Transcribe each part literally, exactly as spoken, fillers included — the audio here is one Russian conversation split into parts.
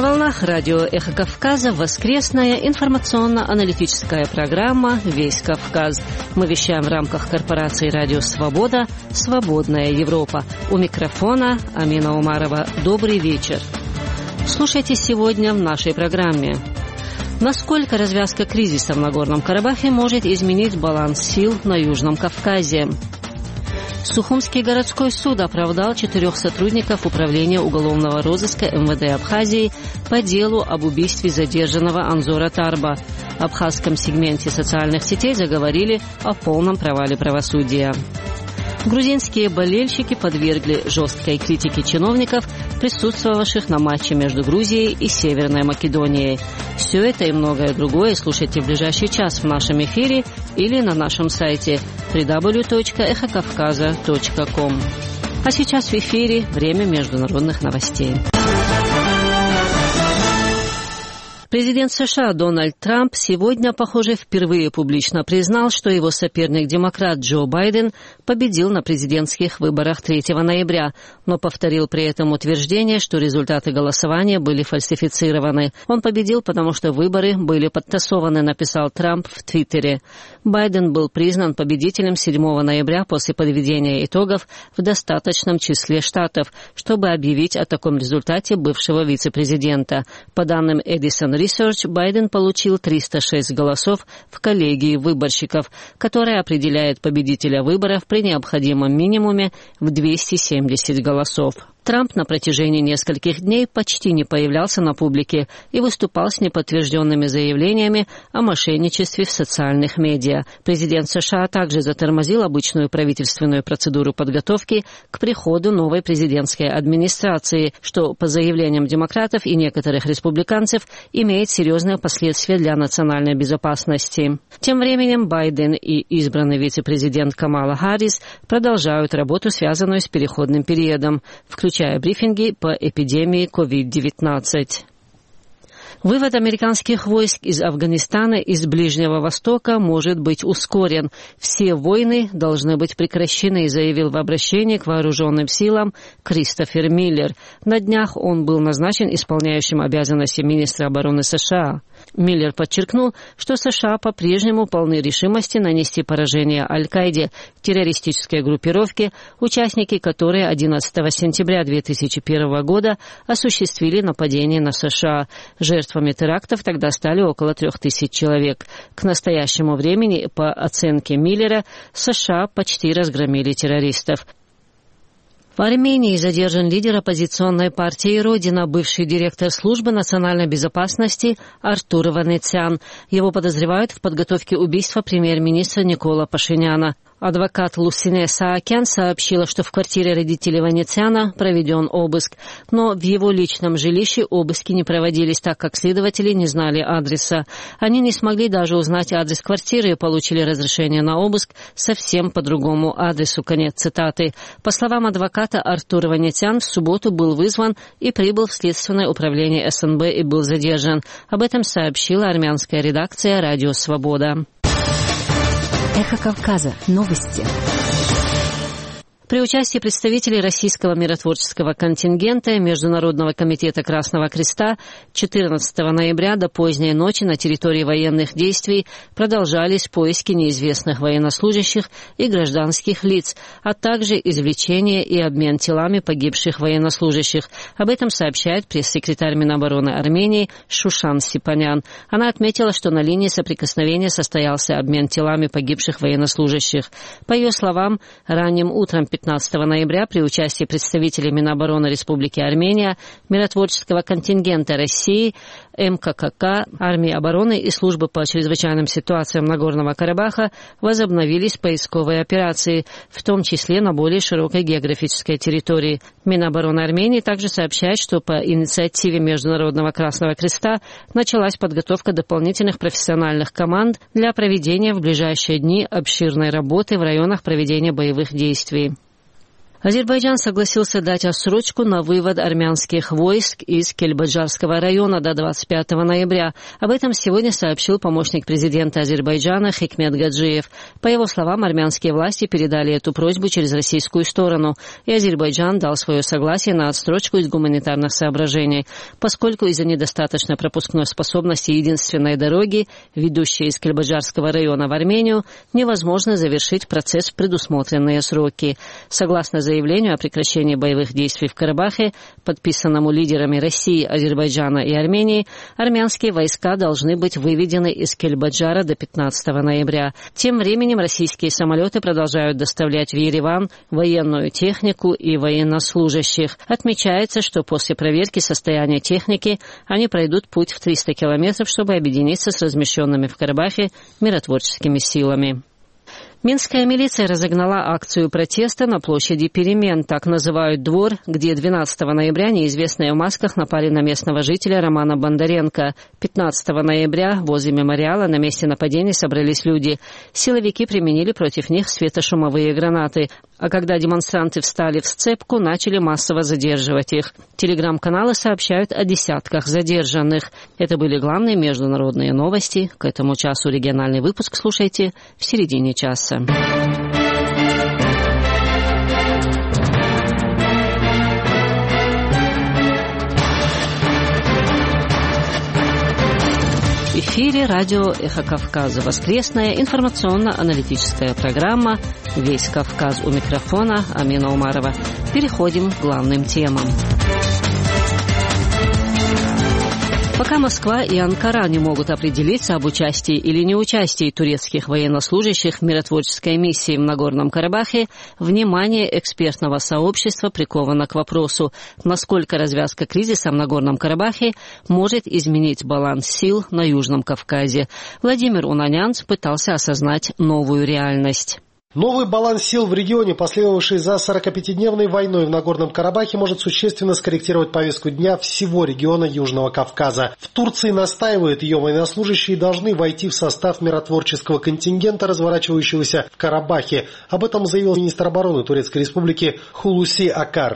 На волнах радио «Эхо Кавказа» воскресная информационно-аналитическая программа «Весь Кавказ». Мы вещаем в рамках корпорации «Радио Свобода» «Свободная Европа». У микрофона Амина Умарова. Добрый вечер. Слушайте сегодня в нашей программе. Насколько развязка кризиса в Нагорном Карабахе может изменить баланс сил на Южном Кавказе? Сухумский городской суд оправдал четырех сотрудников Управления уголовного розыска эм вэ дэ Абхазии по делу об убийстве задержанного Анзора Тарба. В абхазском сегменте социальных сетей заговорили о полном провале правосудия. Грузинские болельщики подвергли жесткой критике чиновников, присутствовавших на матче между Грузией и Северной Македонией. Все это и многое другое слушайте в ближайший час в нашем эфире или на нашем сайте дабл ю дабл ю дабл ю точка эхо кавказа точка ком. А сейчас в эфире время международных новостей. Президент США Дональд Трамп сегодня, похоже, впервые публично признал, что его соперник-демократ Джо Байден победил на президентских выборах третьего ноября, но повторил при этом утверждение, что результаты голосования были фальсифицированы. Он победил, потому что выборы были подтасованы, написал Трамп в Твиттере. Байден был признан победителем седьмого ноября после подведения итогов в достаточном числе штатов, чтобы объявить о таком результате бывшего вице-президента. По данным Edison Research, Байден получил триста шесть голосов в коллегии выборщиков, которая определяет победителя выборов при необходимом минимуме в двести семьдесят голосов. Трамп на протяжении нескольких дней почти не появлялся на публике и выступал с неподтвержденными заявлениями о мошенничестве в социальных медиа. Президент США также затормозил обычную правительственную процедуру подготовки к приходу новой президентской администрации, что, по заявлениям демократов и некоторых республиканцев, имеет серьезные последствия для национальной безопасности. Тем временем Байден и избранный вице-президент Камала Харрис продолжают работу, связанную с переходным периодом, включая включая брифинги по эпидемии ковид девятнадцать. Вывод американских войск из Афганистана и из Ближнего Востока может быть ускорен. Все войны должны быть прекращены, заявил в обращении к вооруженным силам Кристофер Миллер. На днях он был назначен исполняющим обязанности министра обороны США. Миллер подчеркнул, что США по-прежнему полны решимости нанести поражение Аль-Каиде, террористической группировке, участники которой одиннадцатого сентября две тысячи первого года осуществили нападение на США. Жертвами терактов тогда стали около трех тысяч человек. К настоящему времени, по оценке Миллера, США почти разгромили террористов. В Армении задержан лидер оппозиционной партии «Родина», бывший директор службы национальной безопасности Артур Ванецян. Его подозревают в подготовке убийства премьер-министра Никола Пашиняна. Адвокат Лусине Саакян сообщила, что в квартире родителей Ванецяна проведен обыск, но в его личном жилище обыски не проводились, так как следователи не знали адреса. Они не смогли даже узнать адрес квартиры и получили разрешение на обыск совсем по другому адресу. Конец цитаты. По словам адвоката, Артур Ванецян в субботу был вызван и прибыл в Следственное управление эс эн бэ и был задержан. Об этом сообщила армянская редакция «Радио Свобода». Эхо Кавказа. Новости. При участии представителей российского миротворческого контингента Международного комитета Красного Креста четырнадцатого ноября до поздней ночи на территории военных действий продолжались поиски неизвестных военнослужащих и гражданских лиц, а также извлечение и обмен телами погибших военнослужащих. Об этом сообщает пресс-секретарь Минобороны Армении Шушан Сипанян. Она отметила, что на линии соприкосновения состоялся обмен телами погибших военнослужащих. По ее словам, ранним утром пятнадцатого ноября при участии представителей Минобороны Республики Армения, миротворческого контингента России, эм ка ка ка, Армии обороны и Службы по чрезвычайным ситуациям Нагорного Карабаха возобновились поисковые операции, в том числе на более широкой географической территории. Минобороны Армении также сообщает, что по инициативе Международного Красного Креста началась подготовка дополнительных профессиональных команд для проведения в ближайшие дни обширной работы в районах проведения боевых действий. Азербайджан согласился дать отсрочку на вывод армянских войск из Кельбаджарского района до двадцать пятого ноября. Об этом сегодня сообщил помощник президента Азербайджана Хикмет Гаджиев. По его словам, армянские власти передали эту просьбу через российскую сторону, и Азербайджан дал свое согласие на отсрочку из гуманитарных соображений, поскольку из-за недостаточной пропускной способности единственной дороги, ведущей из Кельбаджарского района в Армению, невозможно завершить процесс в предусмотренные сроки. Согласно заявлению о прекращении боевых действий в Карабахе, подписанному лидерами России, Азербайджана и Армении, армянские войска должны быть выведены из Кельбаджара до пятнадцатого ноября. Тем временем российские самолеты продолжают доставлять в Ереван военную технику и военнослужащих. Отмечается, что после проверки состояния техники они пройдут путь в триста километров, чтобы объединиться с размещенными в Карабахе миротворческими силами. Минская милиция разогнала акцию протеста на площади Перемен, так называют двор, где двенадцатого ноября неизвестные в масках напали на местного жителя Романа Бондаренко. пятнадцатого ноября возле мемориала на месте нападения собрались люди. Силовики применили против них светошумовые гранаты, а когда демонстранты встали в сцепку, начали массово задерживать их. Телеграм-каналы сообщают о десятках задержанных. Это были главные международные новости. К этому часу региональный выпуск слушайте в середине часа. В эфире радио «Эхо Кавказа». Воскресная информационно-аналитическая программа «Весь Кавказ» у микрофона Амина Умарова. Переходим к главным темам. Пока Москва и Анкара не могут определиться об участии или неучастии турецких военнослужащих в миротворческой миссии в Нагорном Карабахе, внимание экспертного сообщества приковано к вопросу, насколько развязка кризиса в Нагорном Карабахе может изменить баланс сил на Южном Кавказе. Владимир Унанянц пытался осознать новую реальность. Новый баланс сил в регионе, последовавший за сорокапятидневной войной в Нагорном Карабахе, может существенно скорректировать повестку дня всего региона Южного Кавказа. В Турции настаивают, ее военнослужащие должны войти в состав миротворческого контингента, разворачивающегося в Карабахе. Об этом заявил министр обороны Турецкой Республики Хулуси Акар.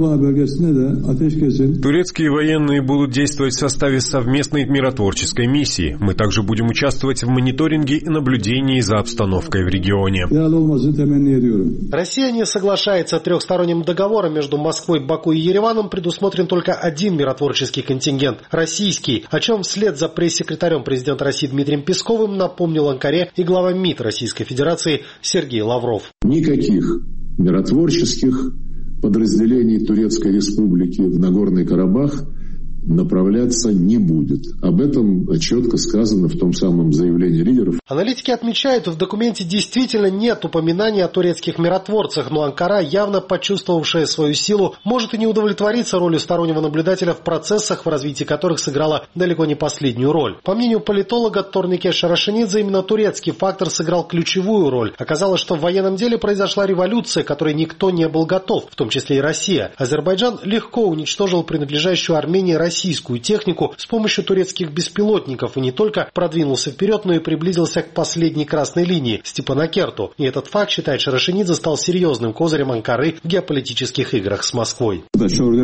Турецкие военные будут действовать в составе совместной миротворческой миссии. Мы также будем участвовать в мониторинге и наблюдении за обстановкой в регионе. Россия не соглашается. Трехсторонним договором между Москвой, Баку и Ереваном предусмотрен только один миротворческий контингент – российский, о чем вслед за пресс-секретарем президента России Дмитрием Песковым напомнил Анкаре и глава МИД Российской Федерации Сергей Лавров. Никаких миротворческих подразделений Турецкой Республики в Нагорный Карабах направляться не будет. Об этом четко сказано в том самом заявлении лидеров. Аналитики отмечают, в документе действительно нет упоминаний о турецких миротворцах, но Анкара, явно почувствовавшая свою силу, может и не удовлетвориться ролью стороннего наблюдателя в процессах, в развитии которых сыграла далеко не последнюю роль. По мнению политолога Торнике Шарашенидзе, именно турецкий фактор сыграл ключевую роль. Оказалось, что в военном деле произошла революция, которой никто не был готов, в том числе и Россия. Азербайджан легко уничтожил принадлежащую Армении российскую технику с помощью турецких беспилотников и не только продвинулся вперед, но и приблизился к последней красной линии – Степанакерту. И этот факт, считает Шарашенидзе, стал серьезным козырем Анкары в геополитических играх с Москвой. В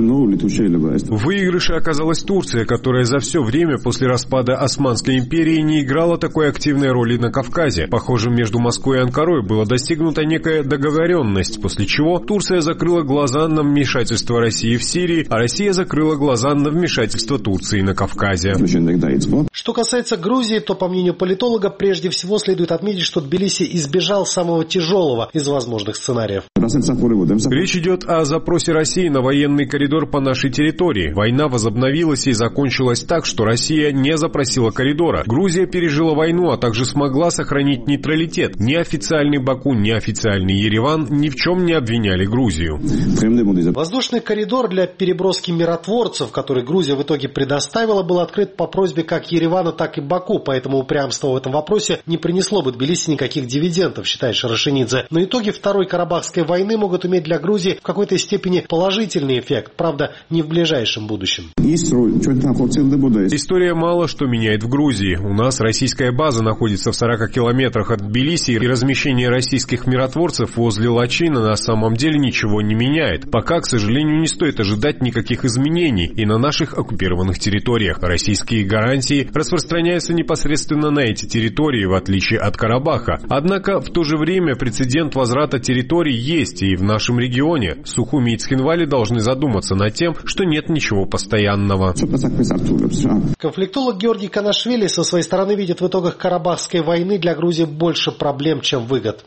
выигрыше оказалась Турция, которая за все время после распада Османской империи не играла такой активной роли на Кавказе. Похоже, между Москвой и Анкарой была достигнута некая договоренность, после чего Турция закрыла глаза на вмешательство России в Сирии, а Россия закрыла глаза на вмешательство Турции на Кавказе. Что касается Грузии, то, по мнению политолога, прежде всего следует отметить, что Тбилиси избежал самого тяжелого из возможных сценариев. Речь идет о запросе России на военный коридор по нашей территории. Война возобновилась и закончилась так, что Россия не запросила коридора. Грузия пережила войну, а также смогла сохранить нейтралитет. Ни официальный Баку, ни официальный Ереван ни в чем не обвиняли Грузию. Воздушный коридор для переброски миротворцев, который Грузия Грузия в итоге предоставила, был открыт по просьбе как Еревана, так и Баку, поэтому упрямство в этом вопросе не принесло бы Тбилиси никаких дивидендов, считает Шарашенидзе. Но итоги Второй Карабахской войны могут иметь для Грузии в какой-то степени положительный эффект, правда, не в ближайшем будущем. История мало что меняет в Грузии. У нас российская база находится в сорока километрах от Тбилиси, и размещение российских миротворцев возле Лачина на самом деле ничего не меняет. Пока, к сожалению, не стоит ожидать никаких изменений и на наших оккупированных территориях. Российские гарантии распространяются непосредственно на эти территории, в отличие от Карабаха. Однако, в то же время прецедент возврата территорий есть и в нашем регионе. Сухуми и Цхинвали должны задуматься над тем, что нет ничего постоянного. Конфликтолог Георгий Канашвили со своей стороны видит в итогах Карабахской войны для Грузии больше проблем, чем выгод.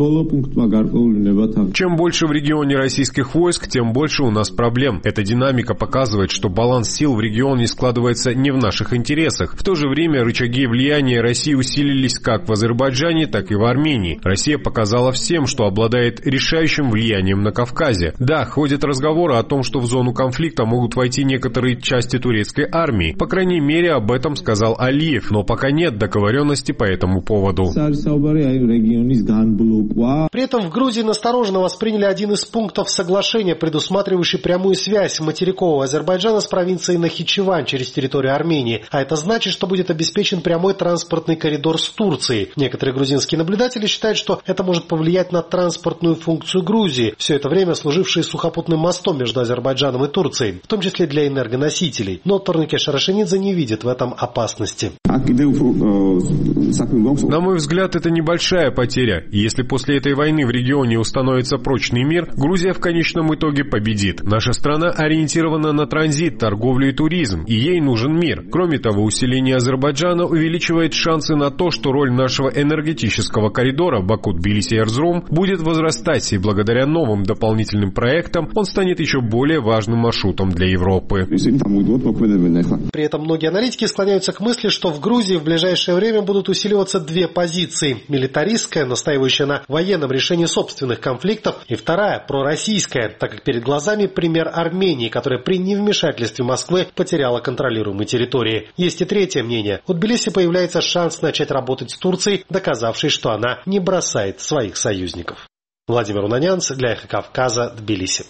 Чем больше в регионе российских войск, тем больше у нас проблем. Эта динамика показывает, что баланс сил в регионе складывается не в наших интересах. В то же время рычаги влияния России усилились как в Азербайджане, так и в Армении. Россия показала всем, что обладает решающим влиянием на Кавказе. Да, ходят разговоры о том, что в зону конфликта могут войти некоторые части турецкой армии. По крайней мере, об этом сказал Алиев, но пока нет договоренности по этому поводу. При этом в Грузии настороженно восприняли один из пунктов соглашения, предусматривающий прямую связь материкового Азербайджана с провинцией Нахичевань через территорию Армении. А это значит, что будет обеспечен прямой транспортный коридор с Турцией. Некоторые грузинские наблюдатели считают, что это может повлиять на транспортную функцию Грузии, все это время служившей сухопутным мостом между Азербайджаном и Турцией, в том числе для энергоносителей. Но Торнике Шарашенидзе не видит в этом опасности. На мой взгляд, это небольшая потеря. И если после этой войны в регионе установится прочный мир, Грузия в конечном итоге победит. Наша страна ориентирована на транзит, торговлю и туризм, и ей нужен мир. Кроме того, усиление Азербайджана увеличивает шансы на то, что роль нашего энергетического коридора Баку-Тбилиси-Эрзрум будет возрастать, и благодаря новым дополнительным проектам он станет еще более важным маршрутом для Европы. При этом многие аналитики склоняются к мысли, что в Грузии в ближайшее время будут усиливаться две позиции. Милитаристская, настаивающая на военном решении собственных конфликтов, и вторая, пророссийская, так как перед глазами пример Армении, которая при невмешательстве Москвы потеряла контролируемые территории. Есть и третье мнение. У Тбилиси появляется шанс начать работать с Турцией, доказавшей, что она не бросает своих союзников. Владимир Унанянц для Эхо Кавказа, Тбилиси.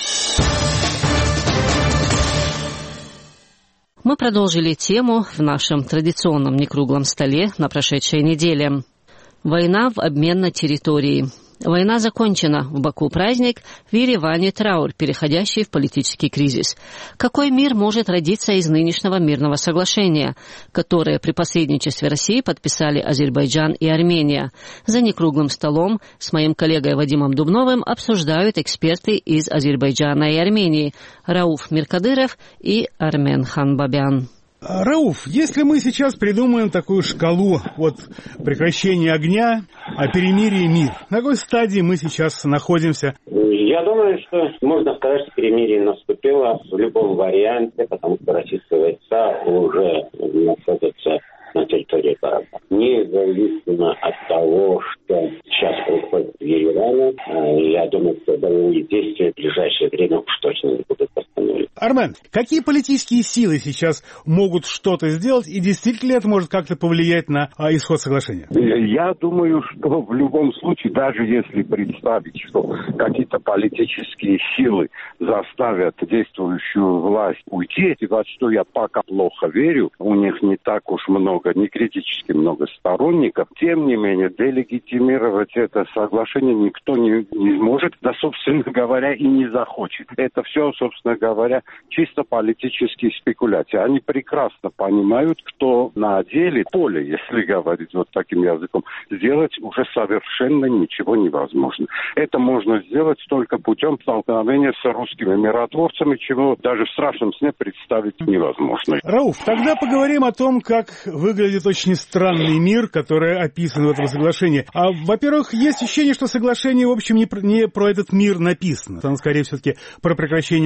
Мы продолжили тему в нашем традиционном некруглом столе на прошедшей неделе. Война в обмен на территории. Война закончена. В Баку праздник, в Ереване траур, переходящий в политический кризис. Какой мир может родиться из нынешнего мирного соглашения, которое при посредничестве России подписали Азербайджан и Армения? За некруглым столом с моим коллегой Вадимом Дубновым обсуждают эксперты из Азербайджана и Армении Рауф Миркадыров и Армен Ханбабян. Рауф, если мы сейчас придумаем такую шкалу от прекращения огня, о перемирии, мир, на какой стадии мы сейчас находимся? Я думаю, что можно сказать, что перемирие наступило в любом варианте, потому что российские войска уже находятся на территории Карабаха. Независимо от того, что сейчас происходит в Ереване, я думаю, что боевые действия в ближайшее время уж точно не будут остановлены. Армен, какие политические силы сейчас могут что-то сделать, и действительно ли это может как-то повлиять на а, исход соглашения? Я думаю, что в любом случае, даже если представить, что какие-то политические силы заставят действующую власть уйти, во что я пока плохо верю, у них не так уж много, не критически много сторонников, тем не менее, делегитимировать это соглашение никто не, не может, да, собственно говоря, и не захочет. Это все, собственно говоря, чисто политические спекуляции. Они прекрасно понимают, что на деле поле, если говорить вот таким языком, сделать уже совершенно ничего невозможно. Это можно сделать только путем столкновения с русскими миротворцами, чего даже в страшном сне представить невозможно. Рауф, тогда поговорим о том, как выглядит очень странный мир, который описан в этом соглашении. А, во-первых, есть ощущение, что соглашение, в общем, не про, не про этот мир написано. Оно, скорее, все-таки про прекращение огня.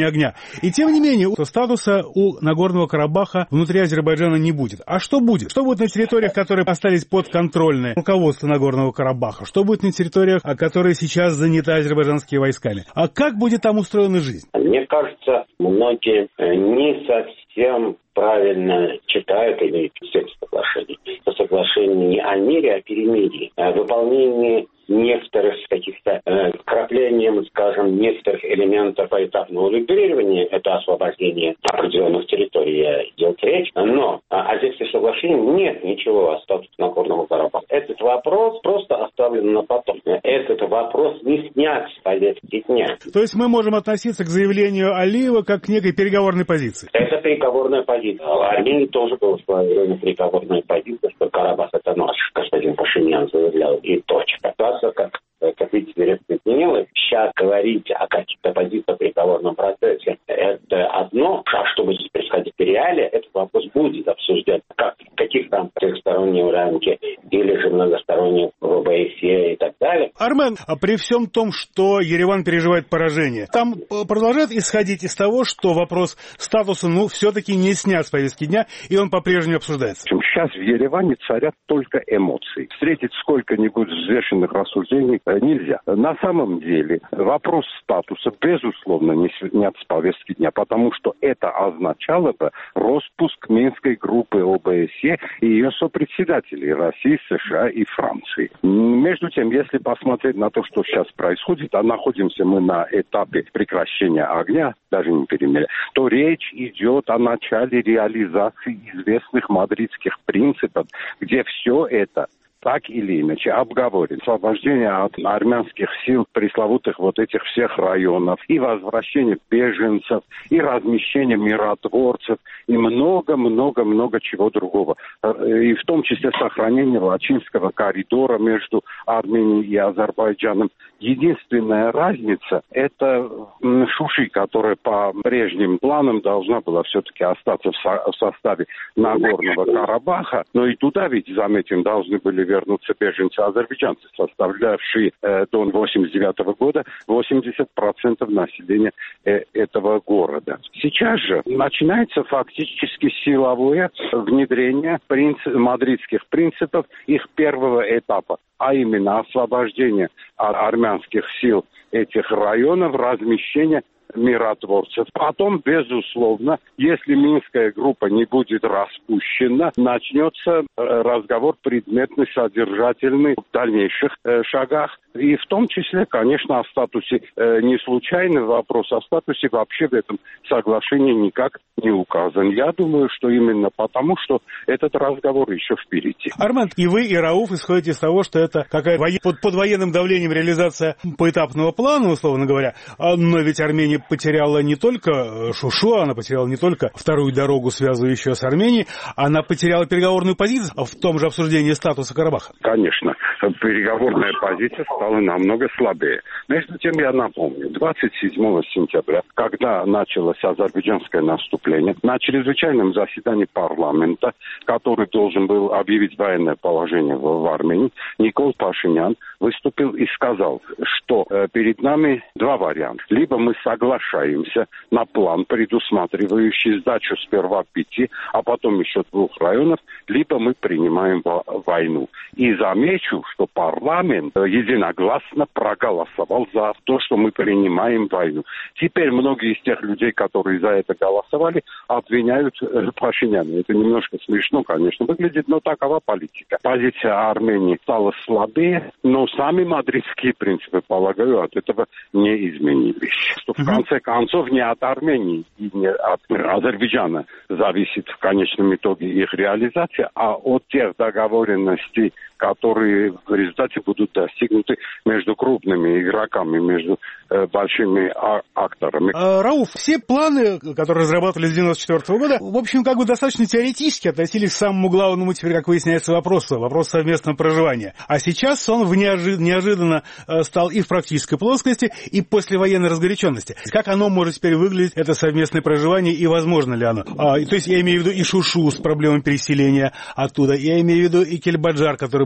И тем не менее, статуса у Нагорного Карабаха внутри Азербайджана не будет. А что будет? Что будет на территориях, которые остались подконтрольны руководству Нагорного Карабаха? Что будет на территориях, которые сейчас заняты азербайджанскими войсками? А как будет там устроена жизнь? Мне кажется, многие не совсем правильно читают или текст соглашений. Это соглашение не о мире, а о перемирии. О выполнении некоторых каких-то э, вкраплением, скажем, некоторых элементов поэтапного урегулирования, это освобождение определенных территорий, идет речь. Но а, о тексте соглашения нет ничего о статусе Нагорного Карабаха. Этот вопрос просто оставлен на потом. Этот вопрос не снят с повестки дня. То есть мы можем относиться к заявлению Алиева как к некой переговорной позиции? Это переговорная позиция. В Армении тоже была своя переговорная позиция, что Карабах это наш. Господин Пашинян заявлял, и точка. Как, как видите, резко изменилось. Сейчас говорить о каких-то позициях в переговорном процессе это одно, а что будет происходить в реале, этот вопрос будет обсужден. Как, в каких там трехсторонние рамки или же многосторонние в ОБСЕ и так далее. Армен, а при всем том, что Ереван переживает поражение, там продолжает исходить из того, что вопрос статуса, ну, все-таки не снят с повестки дня, и он по-прежнему обсуждается. Сейчас в Ереване царят только эмоции. Встретить сколько-нибудь взвешенных рассуждений нельзя. На самом деле вопрос статуса, безусловно, не снят с повестки дня, потому что это означало бы распуск Минской группы ОБСЕ и ее сопредседателей России, США и Франции. Между тем, если посмотреть на то, что сейчас происходит, а находимся мы на этапе прекращения огня, даже не перемирия, то речь идет о начале реализации известных мадридских принципов, где все это так или иначе обговорить. Освобождение от армянских сил, пресловутых вот этих всех районов, и возвращение беженцев, и размещение миротворцев, и много-много-много чего другого. И в том числе сохранение Лачинского коридора между Арменией и Азербайджаном. Единственная разница – это Шуши, которая по прежним планам должна была все-таки остаться в, со- в составе Нагорного Карабаха, но и туда ведь, заметим, должны были вернуться беженцы-азербайджанцы, составлявшие э, до восемьдесят девятого года восемьдесят процентов населения э, этого города. Сейчас же начинается фактически силовое внедрение принцип, мадридских принципов их первого этапа, а именно освобождение армянских сил этих районов, размещение миротворцев. Потом, безусловно, если Минская группа не будет распущена, начнется разговор предметный, содержательный в дальнейших э, шагах. И в том числе, конечно, о статусе, э, не случайный вопрос, о статусе вообще в этом соглашении никак не указан. Я думаю, что именно потому, что этот разговор еще впереди. Армен, и вы, и Рауф исходите из того, что это какая-то под, под военным давлением реализация поэтапного плана, условно говоря, но ведь Армения потеряла не только Шушу, она потеряла не только вторую дорогу, связывающую с Арменией, она потеряла переговорную позицию в том же обсуждении статуса Карабаха. Конечно, переговорная позиция стала намного слабее. Между тем, я напомню, двадцать седьмого сентября, когда началось азербайджанское наступление, на чрезвычайном заседании парламента, который должен был объявить военное положение в, в Армении, Никол Пашинян выступил и сказал, что э, перед нами два варианта. Либо мы соглашаемся на план, предусматривающий сдачу сперва пяти, а потом еще двух районов, либо мы принимаем во- войну. И замечу, что парламент единогласно проголосовал за то, что мы принимаем войну. Теперь многие из тех людей, которые за это голосовали, обвиняют э, Пашиняна. Это немножко смешно, конечно, выглядит, но такова политика. Позиция Армении стала слабее, но сами мадридские принципы, полагаю, от этого не изменились. Что в конце концов не от Армении и не от Азербайджана зависит в конечном итоге их реализация, а от тех договоренностей, которые в результате будут достигнуты между крупными игроками, между э, большими а- акторами. А, Рауф, все планы, которые разрабатывались с девяносто четвёртого года, в общем, как бы достаточно теоретически относились к самому главному теперь, как выясняется, вопросу, вопрос совместного проживания. А сейчас он в неожи- неожиданно э, стал и в практической плоскости, и послевоенной разгоряченности. Как оно может теперь выглядеть, это совместное проживание, и возможно ли оно? А, то есть я имею в виду и Шушу с проблемой переселения оттуда, я имею в виду и Кельбаджар, который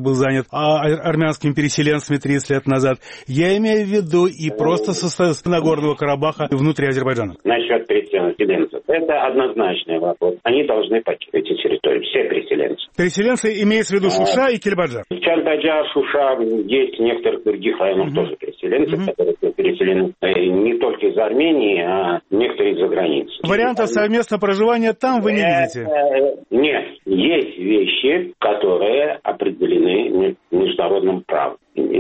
был занят армянскими переселенцами тридцать лет назад. Я имею в виду и просто со, с Нагорного Карабаха внутри Азербайджана. Насчет переселенцев. Это однозначный вопрос. Они должны покинуть эти территории. Все переселенцы. Переселенцы имеется в виду Шуша а, и Кельбаджар? Чардаджар, Шуша, есть в некоторых других районах угу. тоже переселенцы, угу. которые переселены не только из Армении, а некоторые из-за границы. Варианта совместного проживания там вы не видите? Нет. Есть вещи, которые определены международным правом.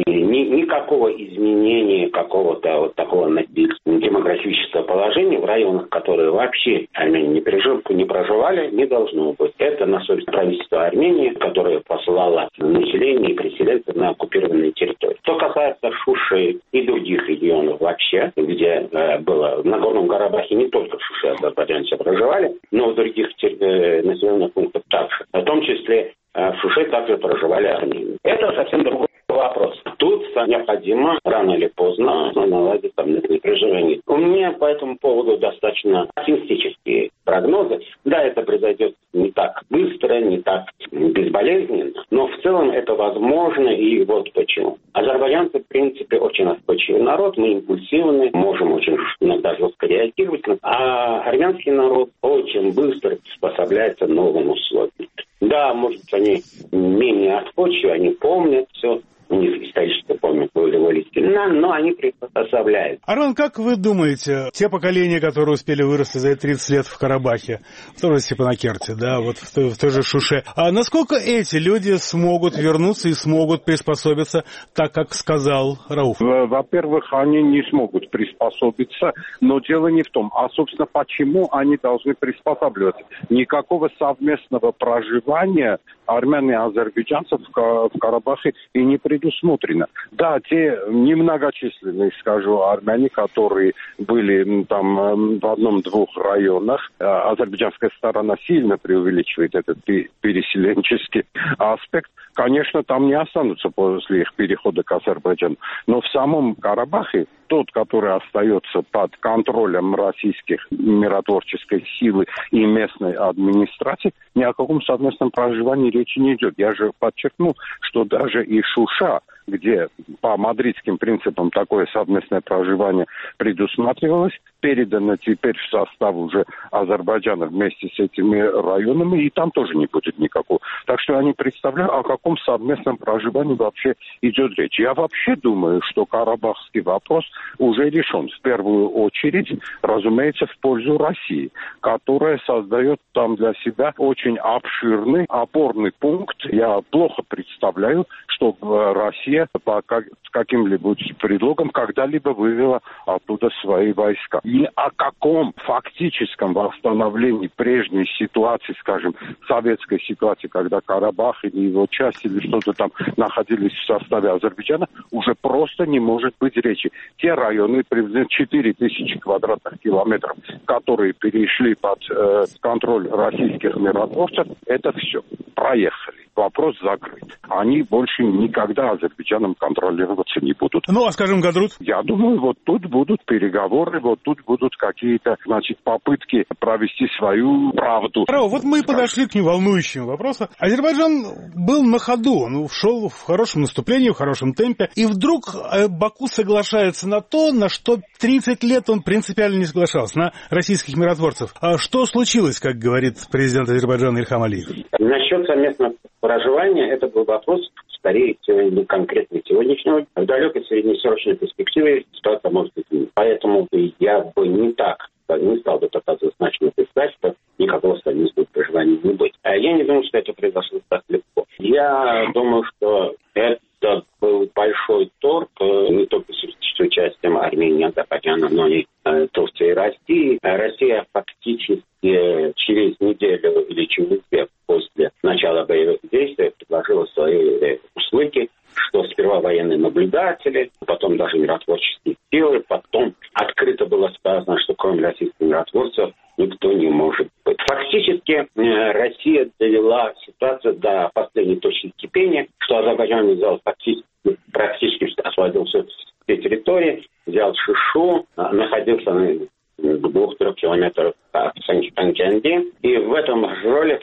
Никакого изменения какого-то вот такого демографического положения в районах, которые вообще Армения не, пережив, не проживали, не должно быть. Это на совесть правительства Армении, которое посылало население и переселенцев на оккупированные территории. Что касается Шуши и других регионов вообще, где э, было в Нагорном Карабахе не только в Шуше азербайджанцы проживали, но в других э, населенных пунктах также. В том числе э, в Шуше также проживали армяне. Это совсем другой вопрос. Тут необходимо рано или поздно наладить совместное проживание. У меня по этому поводу достаточно оптимистические прогнозы. Да, это произойдет не так быстро, не так безболезненно, но в целом это возможно, и вот почему. Азербайджанцы, в принципе, очень отпочивый народ, мы импульсивны, можем очень иногда жестко реагировать, а армянский народ очень быстро приспособляется к новым условиям. Да, может быть, они менее отпочивы, они помнят все, у них историческая память более сильна, но они приспособляют. Арман, как вы думаете, те поколения, которые успели вырасти за тридцать лет в Карабахе, в той же Степанакерте, да, вот в той, в той же Шуше, а насколько эти люди смогут вернуться и смогут приспособиться, так как сказал Рауф? Во-первых, они не смогут приспособиться, но дело не в том. А, собственно, почему они должны приспосабливаться? Никакого совместного проживания армян и азербайджанцев в Карабахе и не предусмотрено. Да, те немногочисленные, скажу, армяне, которые были там в одном-двух районах, азербайджанская сторона сильно преувеличивает этот переселенческий аспект. Конечно, там не останутся после их перехода к Азербайджану. Но в самом Карабахе тот, который остается под контролем российских миротворческой силы и местной администрации, ни о каком совместном проживании речи не идет. Я же подчеркну, что даже и Шуша, где по мадридским принципам такое совместное проживание предусматривалось, передано теперь в состав уже Азербайджана вместе с этими районами, и там тоже не будет никакого. Так что я не представляю, о каком совместном проживании вообще идет речь. Я вообще думаю, что карабахский вопрос уже решен. В первую очередь, разумеется, в пользу России, которая создает там для себя очень обширный опорный пункт. Я плохо представляю, что Россия по каким-либо предлогом когда-либо вывела оттуда свои войска. Ни о каком фактическом восстановлении прежней ситуации, скажем, советской ситуации, когда Карабах или его части или что-то там находились в составе Азербайджана, уже просто не может быть речи. Те районы, приблизительно четыре тысячи квадратных километров, которые перешли под э, контроль российских миротворцев, это все. Проехали. Вопрос закрыт. Они больше никогда Азербайджаном контролироваться не будут. Ну, а скажем, Гадрут? Я думаю, вот тут будут переговоры, вот тут будут какие-то, значит, попытки провести свою правду. Право, вот мы подошли к неволнующему вопросу. Азербайджан был на ходу, он шел в хорошем наступлении, в хорошем темпе, и вдруг Баку соглашается на то, на что тридцать лет он принципиально не соглашался, на российских миротворцев. А что случилось, как говорит президент Азербайджана Ильхам Алиев? Насчет совместного проживания, это был вопрос, скорее, конкретно сегодняшнего. В далекой среднесрочной перспективе ситуация может измениться. Поэтому я бы не так, не стал бы так однозначно писать, что никакого совместного проживания не будет. А я не думаю, что это произошло так легко. Я думаю, что это был большой торг, не только с участием Армении, Азербайджана, но и э, Турции и России. Россия фактически через неделю или через две после начала боевых действий предложила свои услуги, что сперва военные наблюдатели, потом даже миротворческие силы, потом открыто было сказано, что кроме российских миротворцев никто не может быть. Фактически Россия довела ситуацию до последней точки кипения, что Азербайджан взял фактически, практически освободил все территории, взял Шушу, находился в двух-трех километрах от Санкт-Петербурга, и в этом роли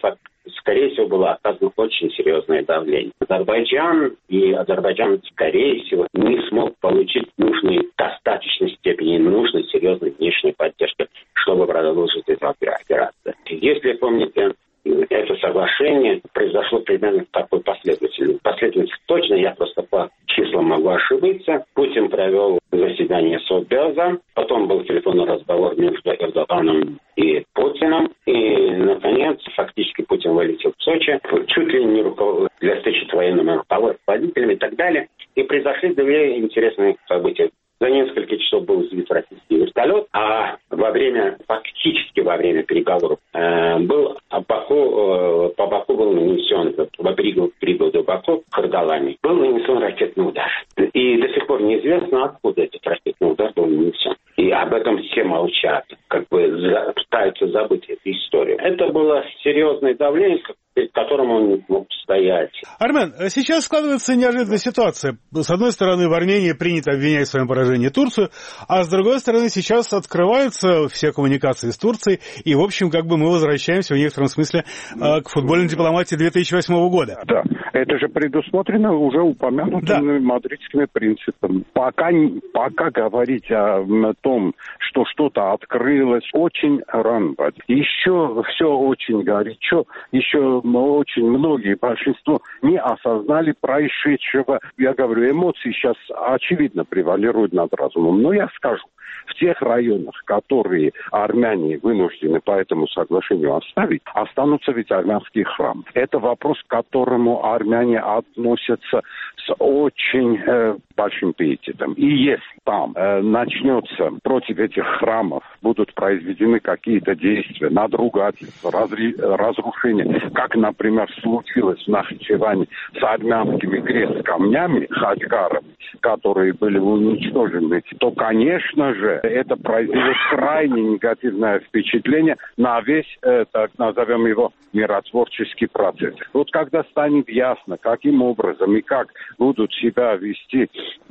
скорее всего, было оказано очень серьезное давление. Азербайджан и Азербайджан, скорее всего, не смог получить нужной, достаточной степени нужной, серьезной внешней поддержки, чтобы продолжить эту операцию. Если помните, это соглашение произошло примерно в такой последовательности. Последовательность точно, я просто по числам могу ошибиться. Путин провел заседание Совбеза, потом был телефонный разговор между Эрдоганом и Путиным, и, наконец, фактически Путин вылетел в Сочи, чуть ли не руков... для встречи с военными руководителями и так далее. И произошли две интересные события. За несколько часов был сбит российский вертолет, а во время, фактически во время переговоров, э, был Баку, э, по Баку был нанесен, по пригороду Баку, Кардалами, был нанесен ракетный удар. И до сих пор неизвестно, откуда этот ракетный удар был нанесен. И об этом все молчат, как бы за, пытаются забыть эту историю. Это было серьезное давление, перед которым он не мог стоять. Армен, сейчас складывается неожиданная ситуация. С одной стороны, в Армении принято обвинять в своем поражении Турцию, а с другой стороны, сейчас открываются все коммуникации с Турцией, и, в общем, как бы мы возвращаемся в некотором смысле к футбольной дипломатии две тысячи восьмого года. Да, это же предусмотрено уже упомянутыми да. мадридскими принципами. Пока, пока говорить о том, что что-то открылось, очень рано. Еще все очень горячо, еще очень многие, большинство не осознали происшедшего. Я говорю, эмоции сейчас очевидно превалируют над разумом. Но я скажу, в тех районах, которые армяне вынуждены по этому соглашению оставить, останутся ведь армянские храмы. Это вопрос, к которому армяне относятся с очень э, большим пиететом. И если там э, начнется против этих храмов, будут произведены какие-то действия, надругательства, разри, разрушения, как, например, случилось в Нахичеване с армянскими крест-камнями, хаджгарами, которые были уничтожены, то, конечно же, это произведет крайне негативное впечатление на весь, э, так назовем его, миротворческий процесс. Вот когда станет ясно, каким образом и как будут себя вести э,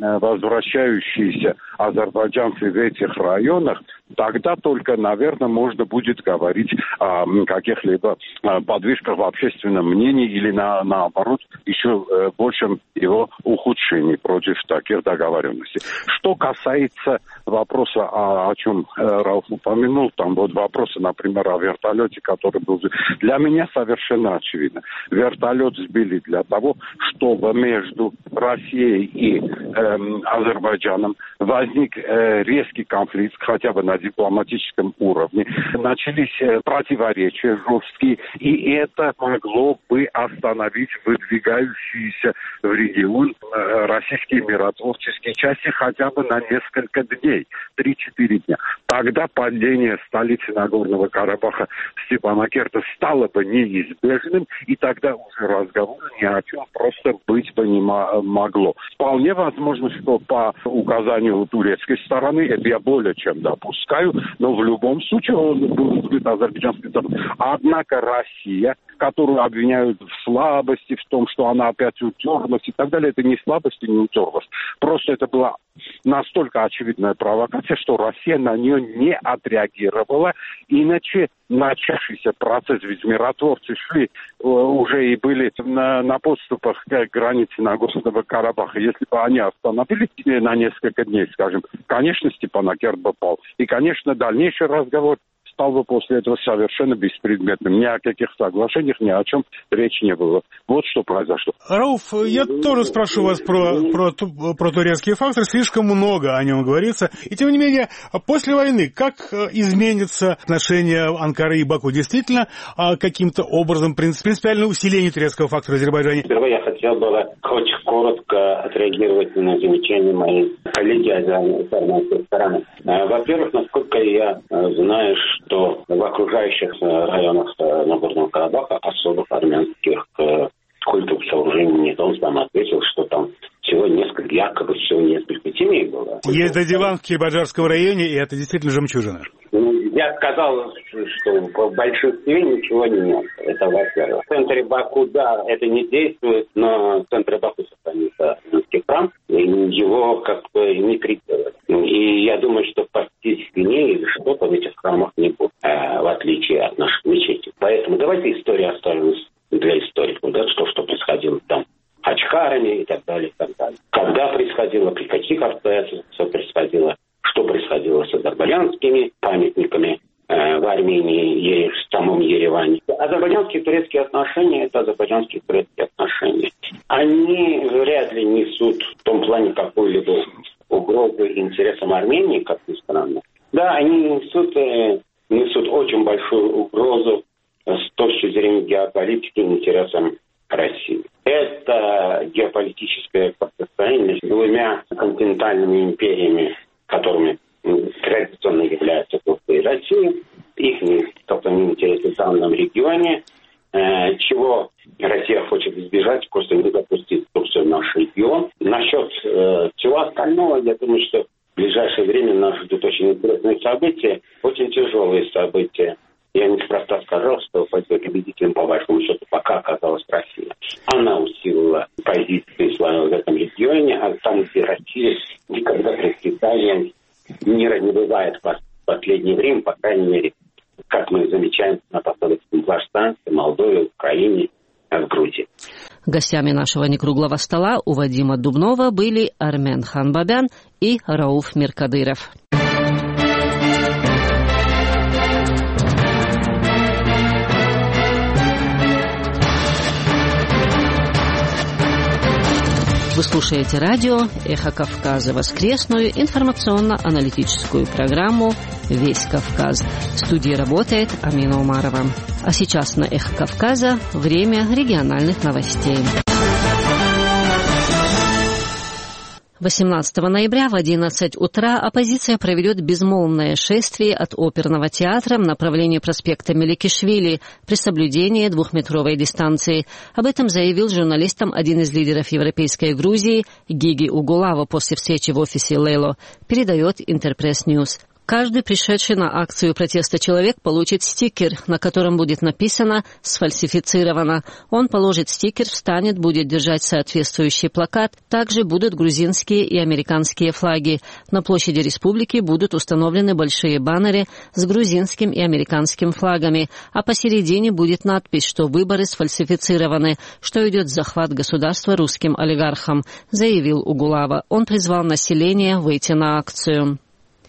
возвращающиеся азербайджанцы в этих районах, тогда только, наверное, можно будет говорить о каких-либо подвижках в общественном мнении или, на, наоборот, еще э, большем его ухудшении против таких договоренностей. Что касается вопроса, о, о чем э, Рауф упомянул, там вот вопросы, например, о вертолете, который был... Для меня совершенно очевидно. Вертолет сбили для того, чтобы между Россией и э, Азербайджаном возник э, резкий конфликт, хотя бы на дипломатическом уровне. Начались э, противоречия жесткие, и это могло бы остановить выдвигающиеся в регион э, российские миротворческие части хотя бы на несколько дней, три-четыре дня. Тогда падение столицы Нагорного Карабаха Степанакерта стало бы неизбежным, и тогда уже разговор ни о чем просто быть бы не могло. Вполне возможно, что по указанию турецкой стороны, это я более чем допускаю, но в любом случае он был сбит азербайджанской стороной. Однако Россия, которую обвиняют в слабости, в том, что она опять утерлась и так далее, это не слабость и не утерлась. Просто это была настолько очевидная провокация, что Россия на нее не отреагировала. Иначе начавшийся процесс, ведь миротворцы шли уже и были на, на подступах к границе Нагорного Карабаха. Если бы они остановились на несколько дней, скажем, конечно, Степанакерт бы пал. И, конечно, дальнейший разговор стал бы после этого совершенно беспредметным. Ни о каких соглашениях, ни о чем речи не было. Вот что произошло. Рауф, я тоже спрошу вас про, про, про турецкий фактор. Слишком много о нем говорится. И тем не менее, после войны, как изменится отношение Анкары и Баку? Действительно, каким-то образом принципиальное усиление турецкого фактора в Азербайджане? Впервые я хотел бы очень коротко отреагировать на замечания моей коллеги из армянской стороны. Во-первых, насколько я знаю, что в окружающих районах Нагорного Карабаха особых армянских культовых сооружений нет. Он сам ответил, что там всего несколько, якобы всего несколько семей было. Есть диван в Кирбаджарском районе, и это действительно жемчужина. Я сказал, что в большинстве ничего нет. Это во-первых. В центре Баку, да, это не действует, но в центре Баку сохранится армянский храм, и его как бы не критируют. И я думаю, что почти стене или что-то в этих храмах не будет, в отличие от наших мечетей. Поэтому давайте историю оставим происходило с азербайджанскими памятниками в Армении, в самом Ереване. Азербайджанские и турецкие отношения – это азербайджанские и турецкие отношения. Они вряд ли несут в том плане какую-либо угрозу интересам Армении, как ни странно. Да, они несут, несут очень большую угрозу с точки зрения геополитики интересам России. Это геополитическое противостояние между двумя континентальными империями, которыми традиционно являются Турция и Россия, их, собственно, интересы в данном регионе, э, чего Россия хочет избежать, просто не допустить Турцию в наш регион. Насчет э, всего остального, я думаю, что в ближайшее время нас ждут очень интересные события, очень тяжелые события. Я неспроста сказал, что победителем, по большому счету, пока оказалась Россия. Она усилила позиции свою в этом регионе, а там, где Россия никогда пред Китаем мира не бывает в последнее время, по крайней мере, как мы замечаем на постсоветском пространстве, Молдове, Украине, в Грузии. Гостями нашего некруглого стола у Вадима Дубнова были Армен Ханбабян и Рауф Миркадыров. Вы слушаете радио «Эхо Кавказа», воскресную информационно-аналитическую программу «Весь Кавказ». В студии работает Амина Умарова. А сейчас на «Эхо Кавказа» время региональных новостей. восемнадцатого ноября в одиннадцать утра оппозиция проведет безмолвное шествие от оперного театра в направлении проспекта Меликишвили при соблюдении двухметровой дистанции. Об этом заявил журналистам один из лидеров Европейской Грузии Гиги Угулава после встречи в офисе Лейло, передает Интерпресс Ньюс. Каждый пришедший на акцию протеста человек получит стикер, на котором будет написано «Сфальсифицировано». Он положит стикер, встанет, будет держать соответствующий плакат. Также будут грузинские и американские флаги. На площади республики будут установлены большие баннеры с грузинским и американским флагами, а посередине будет надпись, что выборы сфальсифицированы, что идет захват государства русским олигархам, заявил Угулава. Он призвал население выйти на акцию.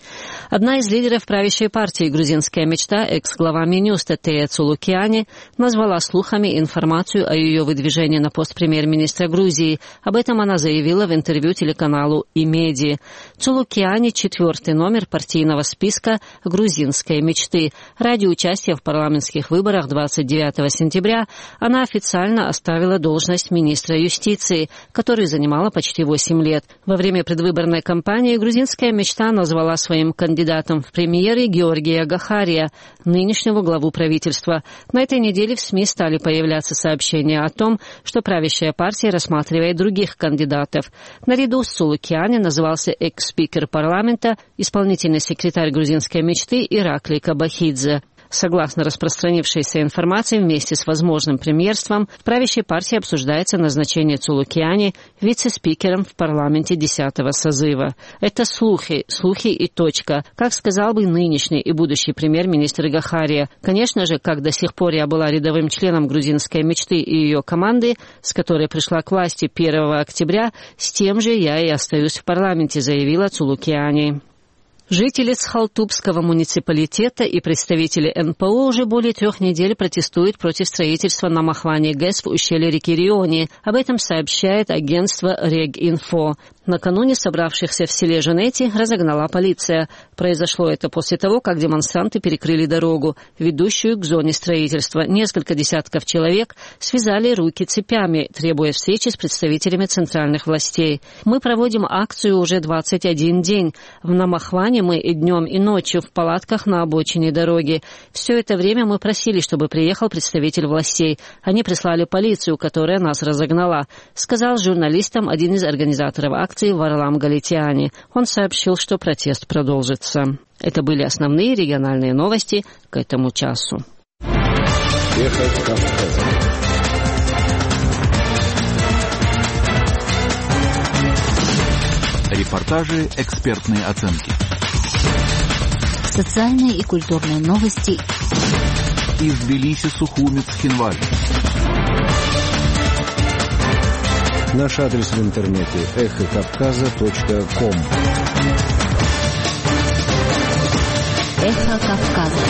Одна из лидеров правящей партии «Грузинская мечта», экс-глава Минюста Тея Цулукиани, назвала слухами информацию о ее выдвижении на пост премьер-министра Грузии. Об этом она заявила в интервью телеканалу «Имеди». Цулукиани – четвертый номер партийного списка «Грузинской мечты». Ради участия в парламентских выборах двадцать девятого сентября она официально оставила должность министра юстиции, которую занимала почти восемь лет. Во время предвыборной кампании «Грузинская мечта» назвала своим кандидатом кандидатом в премьеры Георгия Гахария, нынешнего главу правительства. На этой неделе в СМИ стали появляться сообщения о том, что правящая партия рассматривает других кандидатов. Наряду с Цулукиани назывался экс-спикер парламента, исполнительный секретарь грузинской мечты Ираклий Кабахидзе. Согласно распространившейся информации, вместе с возможным премьерством в правящей партии обсуждается назначение Цулукиани вице-спикером в парламенте десятого созыва. Это слухи, слухи и точка, как сказал бы нынешний и будущий премьер-министр Гахария. Конечно же, как до сих пор я была рядовым членом грузинской мечты и ее команды, с которой пришла к власти первого октября, с тем же я и остаюсь в парламенте, заявила Цулукиани. Жители Схалтубского муниципалитета и представители эн пэ о уже более трех недель протестуют против строительства на Махване ГЭС в ущелье реки Риони. Об этом сообщает агентство Регинфо. Накануне собравшихся в селе Женети разогнала полиция. Произошло это после того, как демонстранты перекрыли дорогу, ведущую к зоне строительства. Несколько десятков человек связали руки цепями, требуя встречи с представителями центральных властей. Мы проводим акцию уже двадцать один день. В Намахване мы и днем, и ночью в палатках на обочине дороги. Все это время мы просили, чтобы приехал представитель властей. Они прислали полицию, которая нас разогнала, сказал журналистам один из организаторов акции Варлам Галитяни. Он сообщил, что протест продолжится. Это были основные региональные новости к этому часу. Эхо Кавказа. Репортажи, экспертные оценки. Социальные и культурные новости. Из Тбилиси, Сухуми, Цхинвали. Наш адрес в интернете эхо кавказа точка ком. Эхо Кавказа.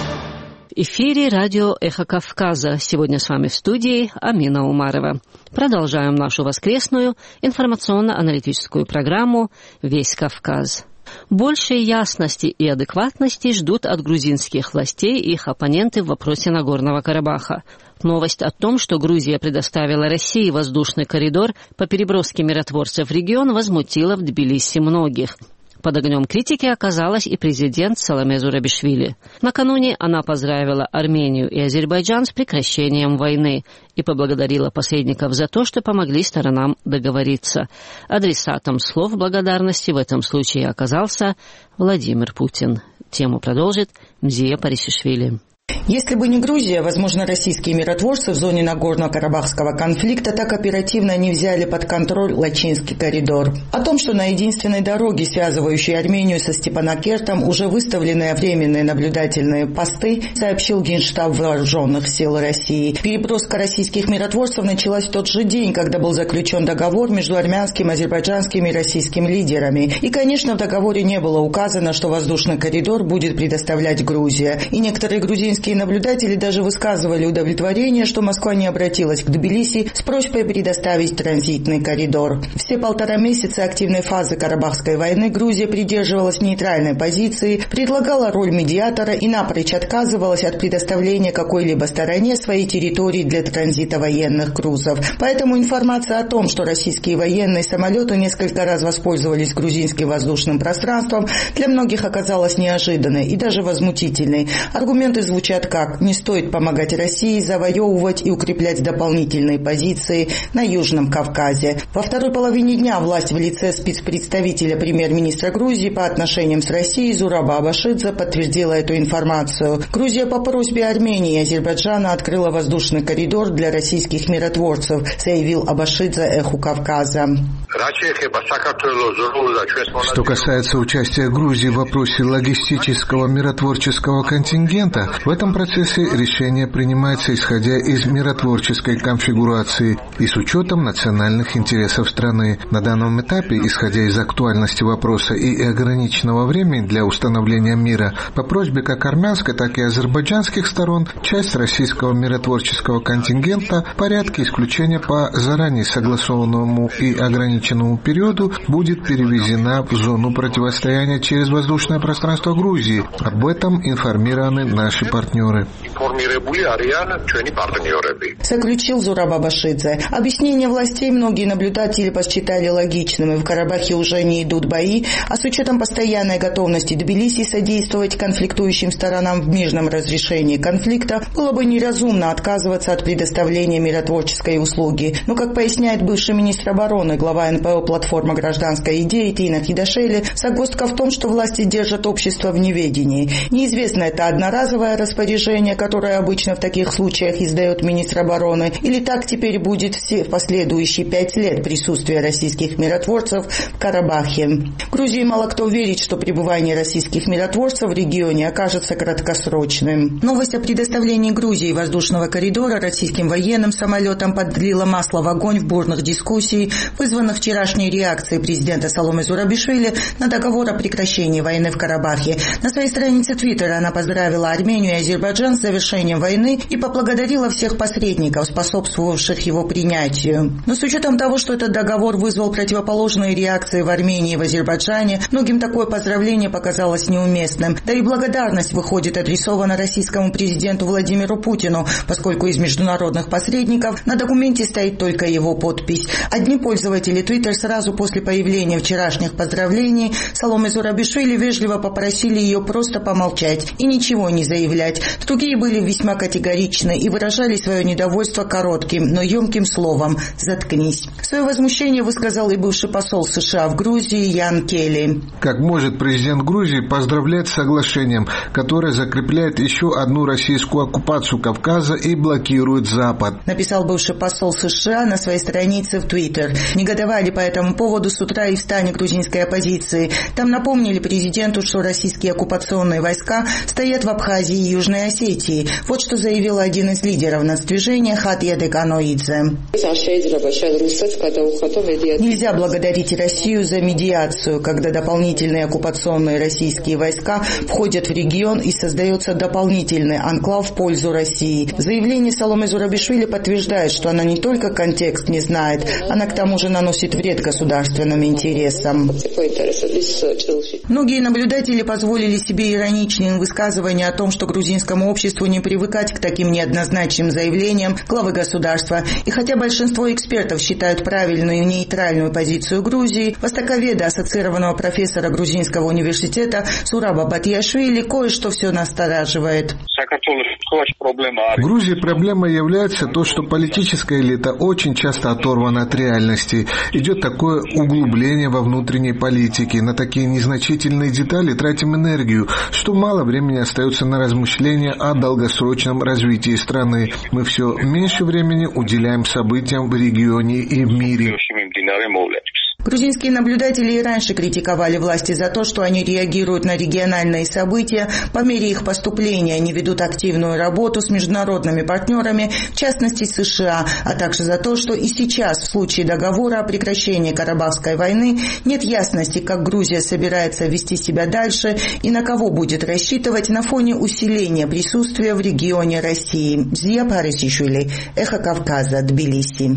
В эфире радио «Эхо Кавказа». Сегодня с вами в студии Амина Умарова. Продолжаем нашу воскресную информационно-аналитическую программу «Весь Кавказ». Большей ясности и адекватности ждут от грузинских властей и их оппоненты в вопросе Нагорного Карабаха. Новость о том, что Грузия предоставила России воздушный коридор по переброске миротворцев в регион, возмутила в Тбилиси многих. Под огнем критики оказалась и президент Саломе Зурабишвили. Накануне она поздравила Армению и Азербайджан с прекращением войны и поблагодарила посредников за то, что помогли сторонам договориться. Адресатом слов благодарности в этом случае оказался Владимир Путин. Тему продолжит Мзия Парисишвили. Если бы не Грузия, возможно, российские миротворцы в зоне Нагорно-Карабахского конфликта так оперативно не взяли под контроль Лачинский коридор. О том, что на единственной дороге, связывающей Армению со Степанакертом, уже выставлены временные наблюдательные посты, сообщил Генштаб Вооруженных сил России. Переброска российских миротворцев началась в тот же день, когда был заключен договор между армянским, азербайджанским и российским лидерами. И, конечно, в договоре не было указано, что воздушный коридор будет предоставлять Грузия. И некоторые грузинские наблюдатели даже высказывали удовлетворение, что Москва не обратилась к Тбилиси с просьбой предоставить транзитный коридор. Все полтора месяца активной фазы Карабахской войны Грузия придерживалась нейтральной позиции, предлагала роль медиатора и напрочь отказывалась от предоставления какой-либо стороне своей территории для транзита военных грузов. Поэтому информация о том, что российские военные самолеты несколько раз воспользовались грузинским воздушным пространством, для многих оказалась неожиданной и даже возмутительной. Аргументы звучат как «не стоит помогать России завоевывать и укреплять дополнительные позиции на Южном Кавказе». Во второй половине дня власть в лице спецпредставителя премьер-министра Грузии по отношениям с Россией Зураба Абашидзе подтвердила эту информацию. Грузия по просьбе Армении и Азербайджана открыла воздушный коридор для российских миротворцев, заявил Абашидзе Эху Кавказа. Что касается участия Грузии в вопросе логистического миротворческого контингента, в этом процессе решение принимается исходя из миротворческой конфигурации и с учетом национальных интересов страны. На данном этапе, исходя из актуальности вопроса и ограниченного времени для установления мира, по просьбе как армянской, так и азербайджанских сторон, часть российского миротворческого контингента в порядке исключения по заранее согласованному и ограниченному периоду будет перевезена в зону противостояния через воздушное пространство Грузии. Об этом информированы наши партнеры. Заключил Зураб Абашидзе. Объяснение властей многие наблюдатели посчитали логичным, и в Карабахе уже не идут бои, а с учетом постоянной готовности Тбилиси содействовать конфликтующим сторонам в мирном разрешении конфликта, было бы неразумно отказываться от предоставления миротворческой услуги. Но, как поясняет бывший министр обороны, глава эн пэ о «Платформа гражданской идеи» Тина Хидашели, загвоздка в том, что власти держат общество в неведении. Неизвестно, это одноразовое распоряжение, которое обычно в таких случаях издает министр обороны, или так теперь будет все последующие пять лет присутствия российских миротворцев в Карабахе. В Грузии мало кто верит, что пребывание российских миротворцев в регионе окажется краткосрочным. Новость о предоставлении Грузии воздушного коридора российским военным самолетам подлила масло в огонь в бурных дискуссиях, вызванных вчерашней реакцией президента Саломе Зурабишвили на договор о прекращении войны в Карабахе. На своей странице Твиттера она поздравила Армению и Азербайджан с завершением войны и поблагодарила всех посредников, способствовавших его принятию. Но с учетом того, что этот договор вызвал противоположные реакции в Армении и в Азербайджане, многим такое поздравление показалось неуместным. Да и благодарность, выходит, адресована российскому президенту Владимиру Путину, поскольку из международных посредников на документе стоит только его подпись. Одни пользователи Twitter сразу после появления вчерашних поздравлений Саломе Зурабишвили вежливо попросили ее просто помолчать и ничего не заявлять. Другие были весьма категоричны и выражали свое недовольство коротким, но емким словом «заткнись». Свое возмущение высказал и бывший посол США в Грузии Ян Келли. Как может президент Грузии поздравлять с соглашением, которое закрепляет еще одну российскую оккупацию Кавказа и блокирует Запад? Написал бывший посол США на своей странице в Twitter. Негодование собрали по этому поводу с утра и в стане грузинской оппозиции. Там напомнили президенту, что российские оккупационные войска стоят в Абхазии и Южной Осетии. Вот что заявил один из лидеров нацдвижения Хатья Деканоидзе. Нельзя благодарить Россию за медиацию, когда дополнительные оккупационные российские войска входят в регион и создается дополнительный анклав в пользу России. Заявление Саломе Зурабишвили подтверждает, что она не только контекст не знает, она к тому же наносит вред государственным интересам. Многие наблюдатели позволили себе ироничные высказывания о том, что грузинскому обществу не привыкать к таким неоднозначным заявлениям главы государства. И хотя большинство экспертов считают правильную и нейтральную позицию Грузии, востоковеда, ассоциированного профессора грузинского университета Сураба Батияшвили, кое-что все настораживает. В Грузии проблемой является то, что политическая элита очень часто оторвана от реальности. Идет такое углубление во внутренней политике. На такие незначительные детали тратим энергию, что мало времени остается на размышления о долгосрочном развитии страны. Мы все меньше времени уделяем событиям в регионе и в мире. Грузинские наблюдатели и раньше критиковали власти за то, что они реагируют на региональные события по мере их поступления, они ведут активную работу с международными партнерами, в частности США, а также за то, что и сейчас в случае договора о прекращении Карабахской войны нет ясности, как Грузия собирается вести себя дальше и на кого будет рассчитывать на фоне усиления присутствия в регионе России. Зия Парисишвили, Эхо Кавказа, Тбилиси.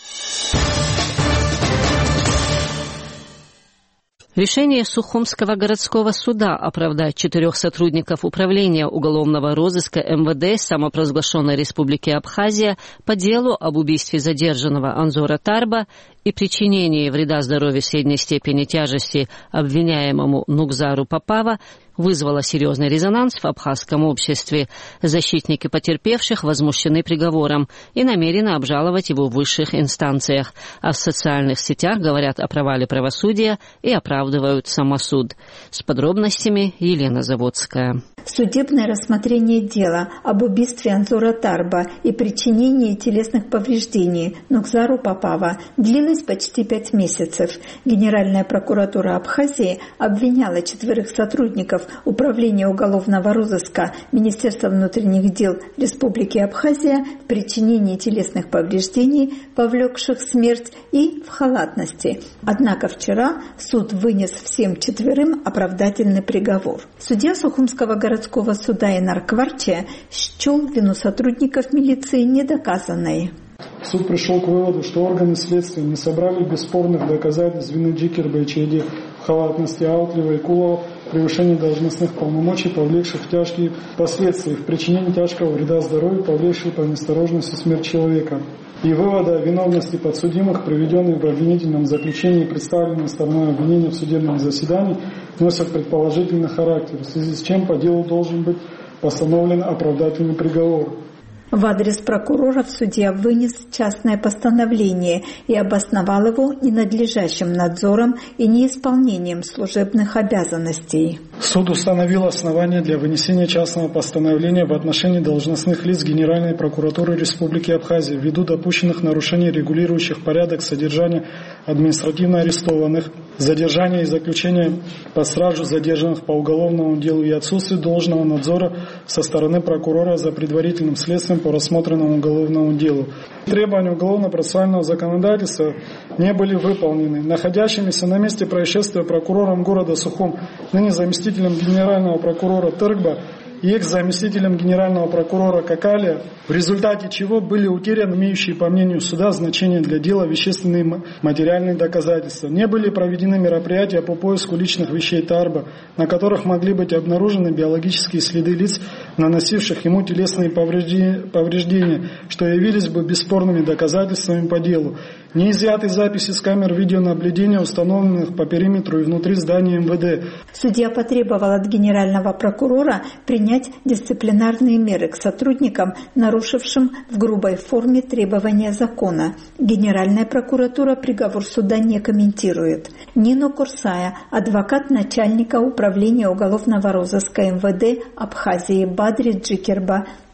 Решение Сухумского городского суда оправдать четырех сотрудников Управления уголовного розыска эм вэ дэ самопровозглашенной Республики Абхазия по делу об убийстве задержанного Анзора Тарба и причинении вреда здоровью средней степени тяжести обвиняемому Нугзару Папава вызвало серьезный резонанс в абхазском обществе. Защитники потерпевших возмущены приговором и намерены обжаловать его в высших инстанциях, а в социальных сетях говорят о провале правосудия и оправдывают самосуд. С подробностями Елена Заводская. Судебное рассмотрение дела об убийстве Анзора Тарба и причинении телесных повреждений Нугзару Папава длилось почти пять месяцев. Генеральная прокуратура Абхазии обвиняла четверых сотрудников Управления уголовного розыска Министерства внутренних дел Республики Абхазия в причинении телесных повреждений, повлекших смерть, и в халатности. Однако вчера суд вынес всем четверым оправдательный приговор. Судья Сухумского городского суда Инар Кварче счел вину сотрудников милиции недоказанной. Суд пришел к выводу, что органы следствия не собрали бесспорных доказательств вины Джикерба и Чейди в халатности, Аутлева и Кулова в превышении должностных полномочий, повлекших тяжкие последствия, в причинении тяжкого вреда здоровью, повлекших по неосторожности смерть человека. И выводы о виновности подсудимых, приведенные в обвинительном заключении и представленные стороной обвинения в судебном заседании, носят предположительный характер, в связи с чем по делу должен быть постановлен оправдательный приговор. В адрес прокуроров судья вынес частное постановление и обосновал его ненадлежащим надзором и неисполнением служебных обязанностей. Суд установил основания для вынесения частного постановления в отношении должностных лиц Генеральной прокуратуры Республики Абхазия ввиду допущенных нарушений, регулирующих порядок содержания административно арестованных, задержания и заключения под стражу задержанных по уголовному делу и отсутствие должного надзора со стороны прокурора за предварительным следствием по рассмотренному уголовному делу. Требования уголовно-процессуального законодательства не были выполнены. Находящимися на месте происшествия прокурором города Сухум, ныне заместителем генерального прокурора Тыргба и экс-заместителем генерального прокурора Какалия, в результате чего были утеряны имеющие, по мнению суда, значение для дела вещественные материальные доказательства. Не были проведены мероприятия по поиску личных вещей Тарба, на которых могли быть обнаружены биологические следы лиц, наносивших ему телесные повреждения, что явились бы бесспорными доказательствами по делу. Не изъяты записи с камер видеонаблюдения, установленных по периметру и внутри здания эм вэ дэ. Судья потребовал от генерального прокурора принять дисциплинарные меры к сотрудникам, нарушившим в грубой форме требования закона. Генеральная прокуратура приговор суда не комментирует. Нино Курсая, адвокат начальника управления уголовного розыска эм вэ дэ Абхазии Бадри Джикерба,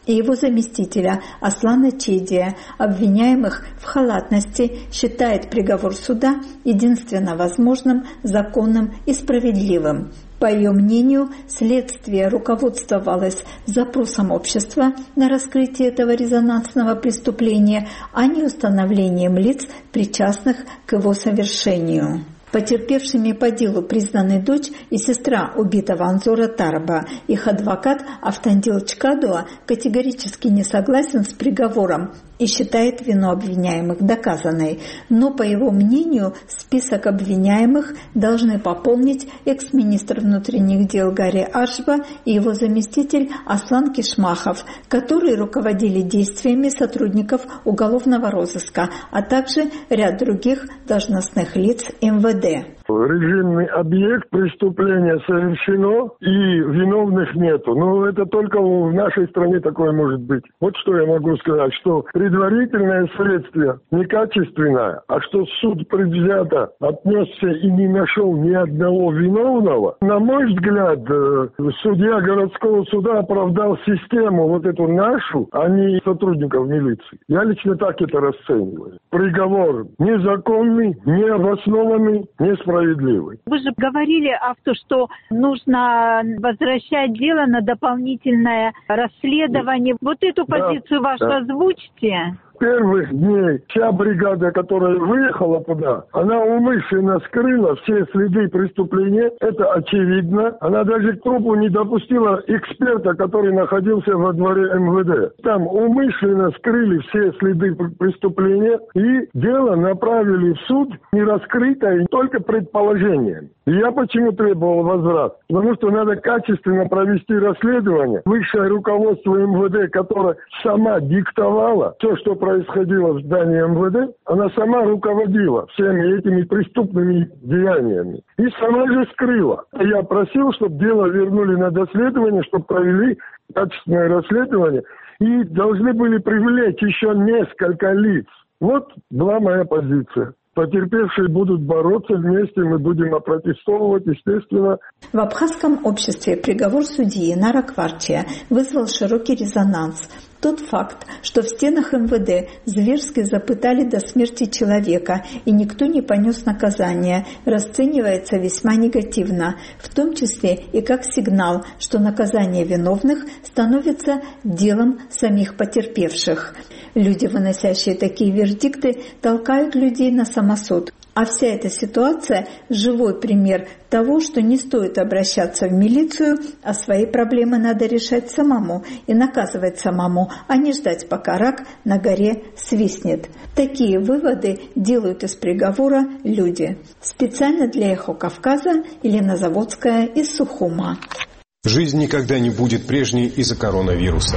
и его заместителя Аслана Чедия, обвиняемых в халатности, считает приговор суда единственно возможным, законным и справедливым. По ее мнению, следствие руководствовалось запросом общества на раскрытие этого резонансного преступления, а не установлением лиц, причастных к его совершению. Потерпевшими по делу признаны дочь и сестра убитого Анзора Тарба. Их адвокат Автандил Чкадуа категорически не согласен с приговором и считает вину обвиняемых доказанной. Но, по его мнению, список обвиняемых должны пополнить экс-министр внутренних дел Гари Ашба и его заместитель Аслан Кишмахов, которые руководили действиями сотрудников уголовного розыска, а также ряд других должностных лиц эм вэ дэ. Режимный объект, преступления совершено и виновных нету. Но это только в нашей стране такое может быть. Вот что я могу сказать, что предварительное следствие некачественное, а что суд предвзято отнесся и не нашел ни одного виновного. На мой взгляд, судья городского суда оправдал систему вот эту нашу, а не сотрудников милиции. Я лично так это расцениваю. Приговор незаконный, необоснованный, несправедливый. Вы же говорили, автор, что нужно возвращать дело на дополнительное расследование. Вот эту да, позицию вашу да. озвучьте. Первых дней вся бригада, которая выехала туда, она умышленно скрыла все следы преступления. Это очевидно. Она даже к трупу не допустила эксперта, который находился во дворе эм вэ дэ. Там умышленно скрыли все следы преступления и дело направили в суд, не раскрытое, только предположением. И я почему требовал возврат? Потому что надо качественно провести расследование. Высшее руководство эм вэ дэ, которое сама диктовала все, что происходило в здании эм вэ дэ, она сама руководила всеми этими преступными деяниями. И сама же скрыла. Я просил, чтобы дело вернули на доследование, чтобы провели качественное расследование. И должны были привлечь еще несколько лиц. Вот была моя позиция. Потерпевшие будут бороться вместе, мы будем опротестовывать, естественно. В абхазском обществе приговор судьи Нара Кварчия вызвал широкий резонанс. Тот факт, что в стенах эм вэ дэ зверски запытали до смерти человека и никто не понес наказания, расценивается весьма негативно, в том числе и как сигнал, что наказание виновных становится делом самих потерпевших. Люди, выносящие такие вердикты, толкают людей на самосуд. А вся эта ситуация – живой пример того, что не стоит обращаться в милицию, а свои проблемы надо решать самому и наказывать самому, а не ждать, пока рак на горе свистнет. Такие выводы делают из приговора люди. Специально для «Эхо Кавказа» Елена Заводская из Сухума. Жизнь никогда не будет прежней из-за коронавируса.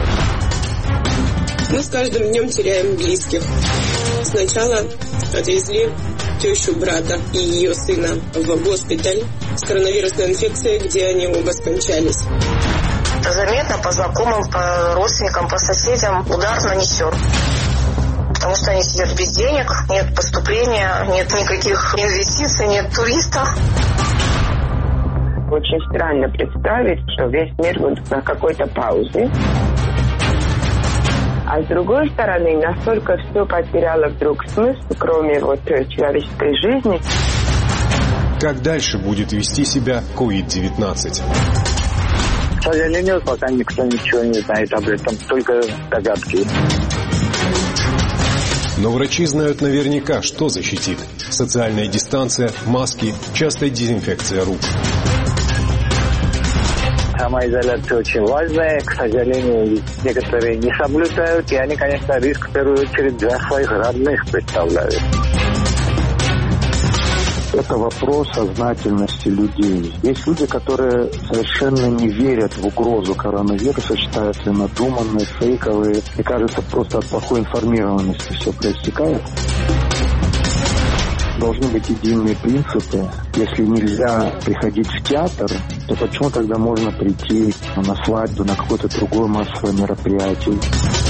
Мы с каждым днем теряем близких. Сначала отвезли тещу брата и ее сына в госпиталь с коронавирусной инфекцией, где они оба скончались. Заметно по знакомым, по родственникам, по соседям удар нанесен. Потому что они сидят без денег, нет поступления, нет никаких инвестиций, нет туристов. Очень странно представить, что весь мир будет на какой-то паузе. А с другой стороны, настолько все потеряло вдруг смысл, кроме вот человеческой жизни. Как дальше будет вести себя ковид девятнадцать? К сожалению, пока никто ничего не знает об этом, только догадки. Но врачи знают наверняка, что защитит. Социальная дистанция, маски, частая дезинфекция рук. Самоизоляция очень важная. К сожалению, некоторые не соблюдают. И они, конечно, риск в первую очередь для своих родных представляют. Это вопрос сознательности людей. Есть люди, которые совершенно не верят в угрозу коронавируса, считают ее надуманной, фейковой. И кажется, просто от плохой информированности все проистекает. Должны быть единые принципы. Если нельзя приходить в театр, то почему тогда можно прийти на свадьбу, на какое-то другое массовое мероприятие?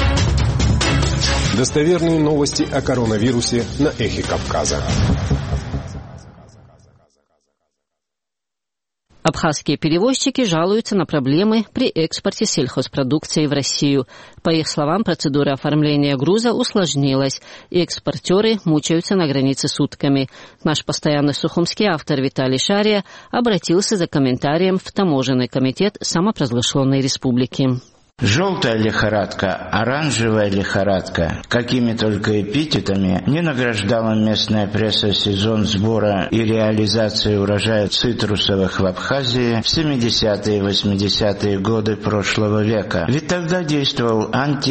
Достоверные новости о коронавирусе на Эхе Кавказа. Абхазские перевозчики жалуются на проблемы при экспорте сельхозпродукции в Россию. По их словам, процедура оформления груза усложнилась, и экспортеры мучаются на границе сутками. Наш постоянный сухумский автор Виталий Шария обратился за комментарием в таможенный комитет самопровозглашенной республики. Желтая лихорадка, оранжевая лихорадка, какими только эпитетами не награждала местная пресса сезон сбора и реализации урожая цитрусовых в Абхазии в семидесятые и восьмидесятые годы прошлого века. Ведь тогда действовал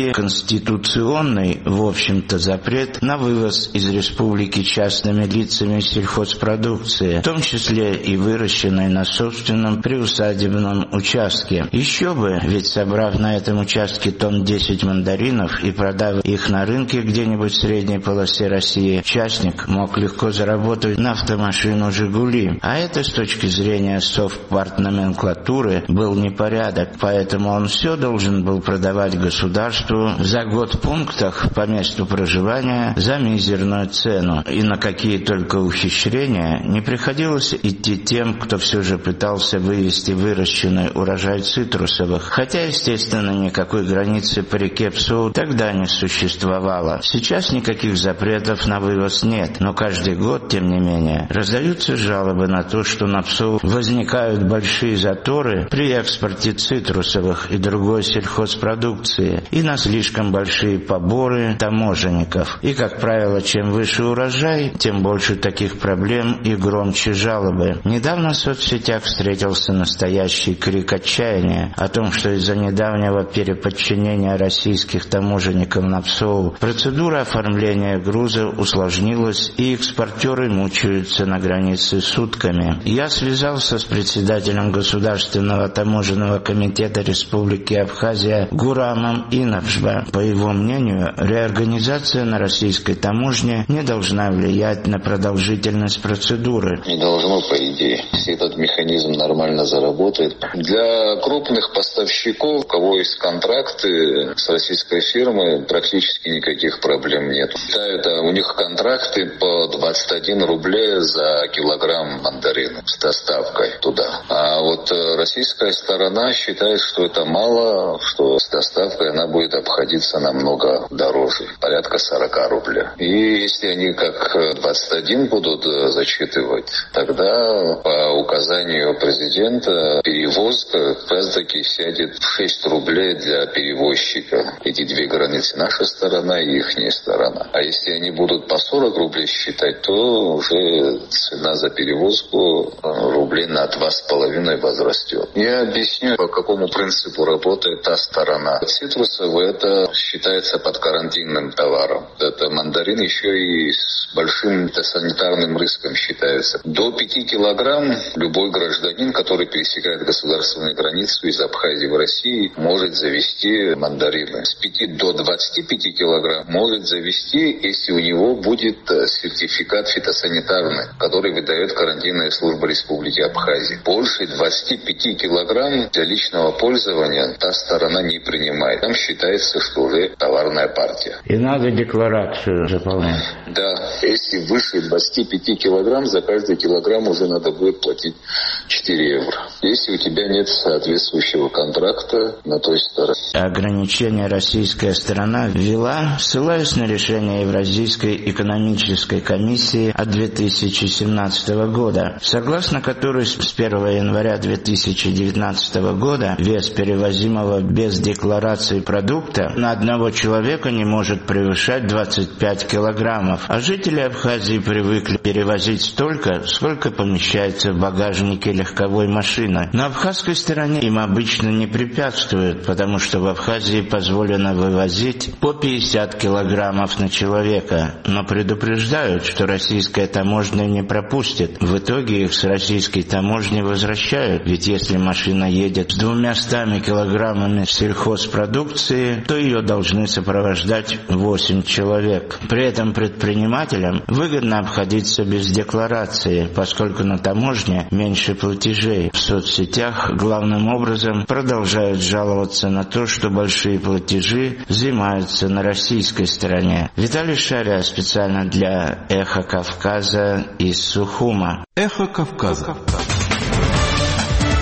антиконституционный, в общем-то, запрет на вывоз из республики частными лицами сельхозпродукции, в том числе и выращенной на собственном приусадебном участке. Еще бы, ведь собрав на этом участке тонн десять мандаринов и продав их на рынке где-нибудь в средней полосе России, частник мог легко заработать на автомашину «Жигули». А это с точки зрения совпартноменклатуры был непорядок, поэтому он все должен был продавать государству за год в пунктах по месту проживания за мизерную цену. И на какие только ухищрения не приходилось идти тем, кто все же пытался вывести выращенный урожай цитрусовых. Хотя, естественно, никакой границы по реке Псоу тогда не существовало. Сейчас никаких запретов на вывоз нет, но каждый год, тем не менее, раздаются жалобы на то, что на Псоу возникают большие заторы при экспорте цитрусовых и другой сельхозпродукции и на слишком большие поборы таможенников. И, как правило, чем выше урожай, тем больше таких проблем и громче жалобы. Недавно в соцсетях встретился настоящий крик отчаяния о том, что из-за недавнего переподчинения российских таможенников на Псоу процедура оформления груза усложнилась, и экспортеры мучаются на границе сутками. Я связался с председателем Государственного таможенного комитета Республики Абхазия Гурамом Инабжба. По его мнению, реорганизация на российской таможне не должна влиять на продолжительность процедуры. Не должно, по идее, если этот механизм нормально заработает. Для крупных поставщиков, у кого есть контракты с российской фирмой, практически никаких проблем нет. Это у них контракты по двадцать один рубля за килограмм мандаринов с доставкой туда. А вот российская сторона считает, что это мало, что с доставкой она будет обходиться намного дороже, порядка сорок рублей. И если они как двадцать один будут зачитывать, тогда по указанию президента перевозка как раз таки сядет в шесть рублей для перевозчика. Эти две границы, наша сторона и ихняя сторона. А если они будут по сорок рублей считать, то уже цена за перевозку рублей на два с половиной возрастет. Я объясню, по какому принципу работает та сторона. Цитрусовый это считается подкарантинным товаром. Это мандарин еще и с большим санитарным риском считается. До пяти килограмм любой гражданин, который пересекает государственную границу из Абхазии в Россию, может завести мандарины. С пяти до двадцати пяти килограмм может завести, если у него будет сертификат фитосанитарный, который выдает карантинная служба Республики Абхазия. Больше двадцати пяти килограмм для личного пользования та сторона не принимает. Там считается, что уже товарная партия. И надо декларацию заполнять. Да, если выше двадцати пяти килограмм, за каждый килограмм уже надо будет платить четыре евро. Если у тебя нет соответствующего контракта на той стороне. Ограничения российская сторона ввела, ссылаясь на решение Евразийской экономической комиссии от две тысячи семнадцатого года, согласно которой с первого января две тысячи девятнадцатого года вес перевозимого без декларации продукта на одного человека не может превышать двадцать пять килограммов, а жители Абхазии привыкли перевозить столько, сколько помещается в багажнике легковой машины. На абхазской стороне им обычно не препятствуют, потому что в Абхазии позволено вывозить по пятьдесят килограммов на человека, но предупреждают, что российская таможня не пропустит. В итоге их с российской таможни возвращают, ведь если машина едет с двумястами килограммами сельхозпродукции, то ее должны сопровождать восемь человек. При этом предпринимателям выгодно обходиться без декларации, поскольку на таможне меньше платежей. В соцсетях главным образом продолжают жаловаться на то, что большие платежи взимаются на российской стороне. Виталий Шария специально для «Эхо Кавказа» из Сухума. «Эхо Кавказа».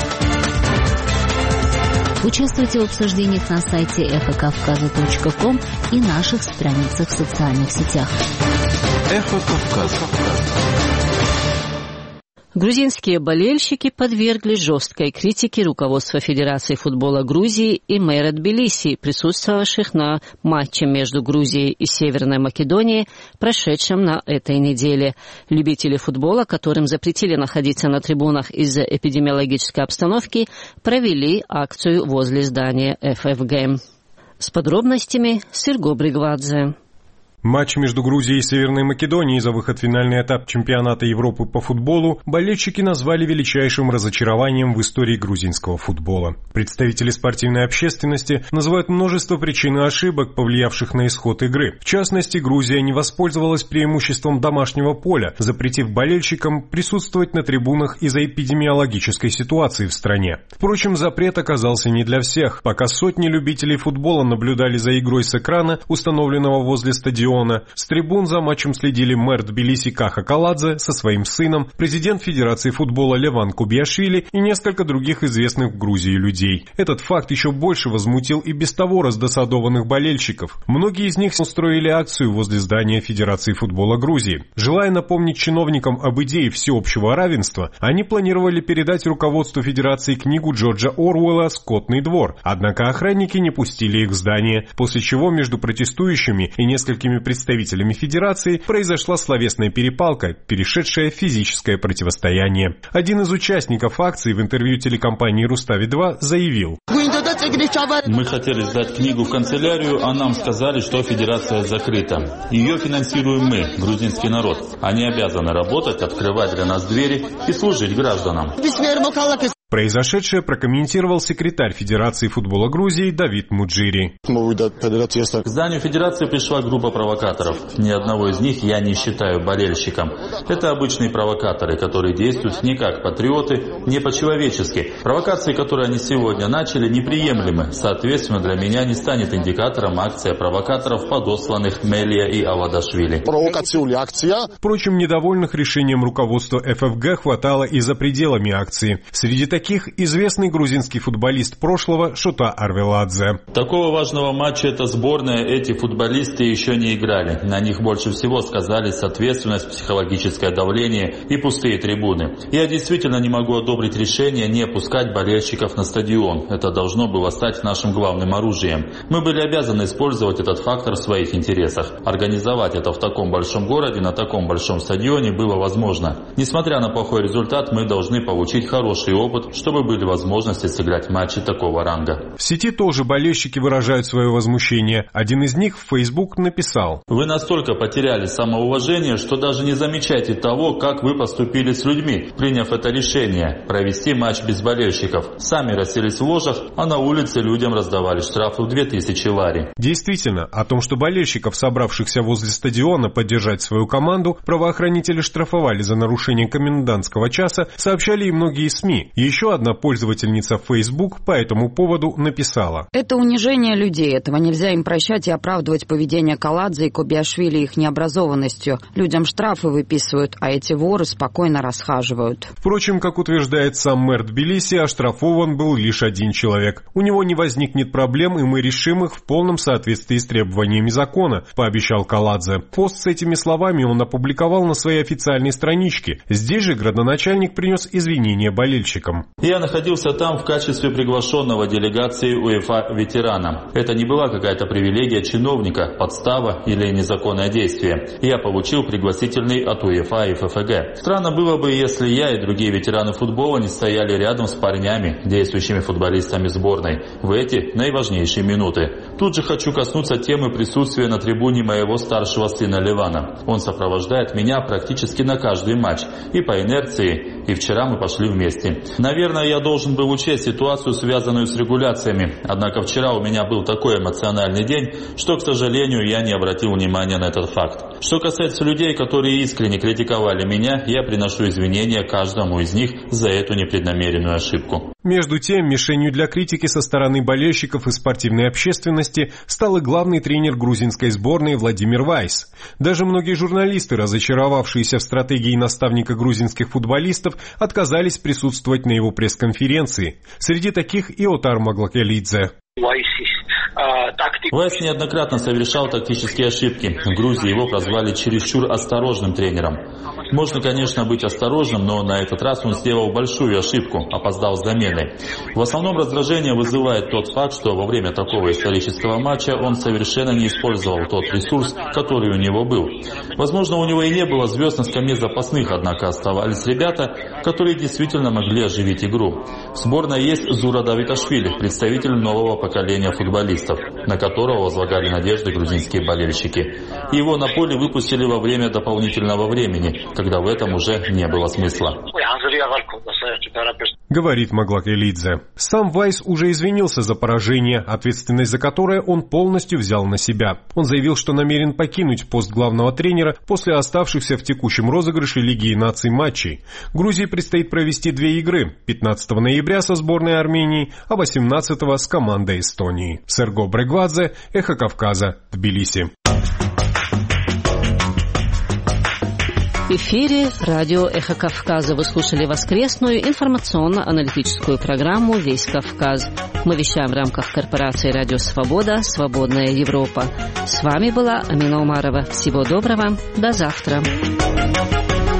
Участвуйте в обсуждениях на сайте эхо кавказа точка ком и наших страницах в социальных сетях. Эхо Кавказа. Грузинские болельщики подвергли жесткой критике руководства Федерации футбола Грузии и мэра Тбилиси, присутствовавших на матче между Грузией и Северной Македонией, прошедшем на этой неделе. Любители футбола, которым запретили находиться на трибунах из-за эпидемиологической обстановки, провели акцию возле здания эф эф гэ. С подробностями Серго Бригвадзе. Матч между Грузией и Северной Македонией за выход в финальный этап чемпионата Европы по футболу болельщики назвали величайшим разочарованием в истории грузинского футбола. Представители спортивной общественности называют множество причин и ошибок, повлиявших на исход игры. В частности, Грузия не воспользовалась преимуществом домашнего поля, запретив болельщикам присутствовать на трибунах из-за эпидемиологической ситуации в стране. Впрочем, запрет оказался не для всех. Пока сотни любителей футбола наблюдали за игрой с экрана, установленного возле стадиона, с трибун за матчем следили мэр Тбилиси Каха Каладзе со своим сыном, президент Федерации футбола Леван Кубиашвили и несколько других известных в Грузии людей. Этот факт еще больше возмутил и без того раздосадованных болельщиков. Многие из них устроили акцию возле здания Федерации футбола Грузии. Желая напомнить чиновникам об идее всеобщего равенства, они планировали передать руководству Федерации книгу Джорджа Оруэлла «Скотный двор». Однако охранники не пустили их в здание, после чего между протестующими и несколькими представителями Федерации произошла словесная перепалка, перешедшая в физическое противостояние. Один из участников акции в интервью телекомпании Рустави два заявил: «Мы хотели сдать книгу в канцелярию, а нам сказали, что Федерация закрыта. Ее финансируем мы, грузинский народ. Они обязаны работать, открывать для нас двери и служить гражданам». Произошедшее прокомментировал секретарь Федерации футбола Грузии Давид Муджири. К зданию Федерации пришла группа провокаторов. Ни одного из них я не считаю болельщиком. Это обычные провокаторы, которые действуют не как патриоты, не по-человечески. Провокации, которые они сегодня начали, неприемлемы. Соответственно, для меня не станет индикатором акция провокаторов, подосланных Мелия и Авадашвили. Впрочем, недовольных решением руководства эф эф гэ хватало и за пределами акции. Среди таких известный грузинский футболист прошлого Шота Арвеладзе. Такого важного матча эта сборная, эти футболисты еще не играли. На них больше всего сказались ответственность, психологическое давление и пустые трибуны. Я действительно не могу одобрить решение не пускать болельщиков на стадион. Это должно было стать нашим главным оружием. Мы были обязаны использовать этот фактор в своих интересах. Организовать это в таком большом городе, на таком большом стадионе было возможно. Несмотря на плохой результат, мы должны получить хороший опыт, чтобы были возможности сыграть матчи такого ранга. В сети тоже болельщики выражают свое возмущение. Один из них в Facebook написал: «Вы настолько потеряли самоуважение, что даже не замечаете того, как вы поступили с людьми, приняв это решение провести матч без болельщиков. Сами расселись в ложах, а на улице людям раздавали штрафы в две тысячи лари». Действительно, о том, что болельщиков, собравшихся возле стадиона поддержать свою команду, правоохранители штрафовали за нарушение комендантского часа, сообщали и многие СМИ. Еще одна пользовательница Facebook по этому поводу написала: «Это унижение людей, этого нельзя им прощать и оправдывать поведение Каладзе и Кубиашвили их необразованностью. Людям штрафы выписывают, а эти воры спокойно расхаживают». Впрочем, как утверждает сам мэр Тбилиси, оштрафован был лишь один человек. У него не возникнет проблем, и мы решим их в полном соответствии с требованиями закона, пообещал Каладзе. Пост с этими словами он опубликовал на своей официальной страничке. Здесь же градоначальник принес извинения болельщикам. Я находился там в качестве приглашенного делегации УЕФА ветерана. Это не была какая-то привилегия чиновника, подстава или незаконное действие. Я получил пригласительный от УЕФА и эф эф гэ. Странно было бы, если я и другие ветераны футбола не стояли рядом с парнями, действующими футболистами сборной, в эти наиважнейшие минуты. Тут же хочу коснуться темы присутствия на трибуне моего старшего сына Левана. Он сопровождает меня практически на каждый матч, и по инерции, и вчера мы пошли вместе. Наверное, я должен был учесть ситуацию, связанную с регуляциями. Однако вчера у меня был такой эмоциональный день, что, к сожалению, я не обратил внимания на этот факт. Что касается людей, которые искренне критиковали меня, я приношу извинения каждому из них за эту непреднамеренную ошибку. Между тем, мишенью для критики со стороны болельщиков и спортивной общественности стал и главный тренер грузинской сборной Владимир Вайс. Даже многие журналисты, разочаровавшиеся в стратегии наставника грузинских футболистов, отказались присутствовать на его пресс-конференции. Среди таких и Отар Маглакелидзе. Вайс неоднократно совершал тактические ошибки. В Грузии его прозвали чересчур осторожным тренером. Можно, конечно, быть осторожным, но на этот раз он сделал большую ошибку, опоздал с заменой. В основном раздражение вызывает тот факт, что во время такого исторического матча он совершенно не использовал тот ресурс, который у него был. Возможно, у него и не было звезд на скамье запасных, однако оставались ребята, которые действительно могли оживить игру. В сборной есть Зура Давиташвили, представитель нового поколения футболистов, на которого возлагали надежды грузинские болельщики. Его на поле выпустили во время дополнительного времени, когда в этом уже не было смысла. Говорит Маглакелидзе. Сам Вайс уже извинился за поражение, ответственность за которое он полностью взял на себя. Он заявил, что намерен покинуть пост главного тренера после оставшихся в текущем розыгрыше Лиги наций матчей. Грузии предстоит провести две игры – пятнадцатого ноября со сборной Армении, а восемнадцатого с командой Эстонии. Серго Брегвадзе, Эхо Кавказа, Тбилиси. В эфире радио «Эхо Кавказа». Вы слушали воскресную информационно-аналитическую программу «Весь Кавказ». Мы вещаем в рамках корпорации «Радио Свобода. Свободная Европа». С вами была Амина Умарова. Всего доброго. До завтра.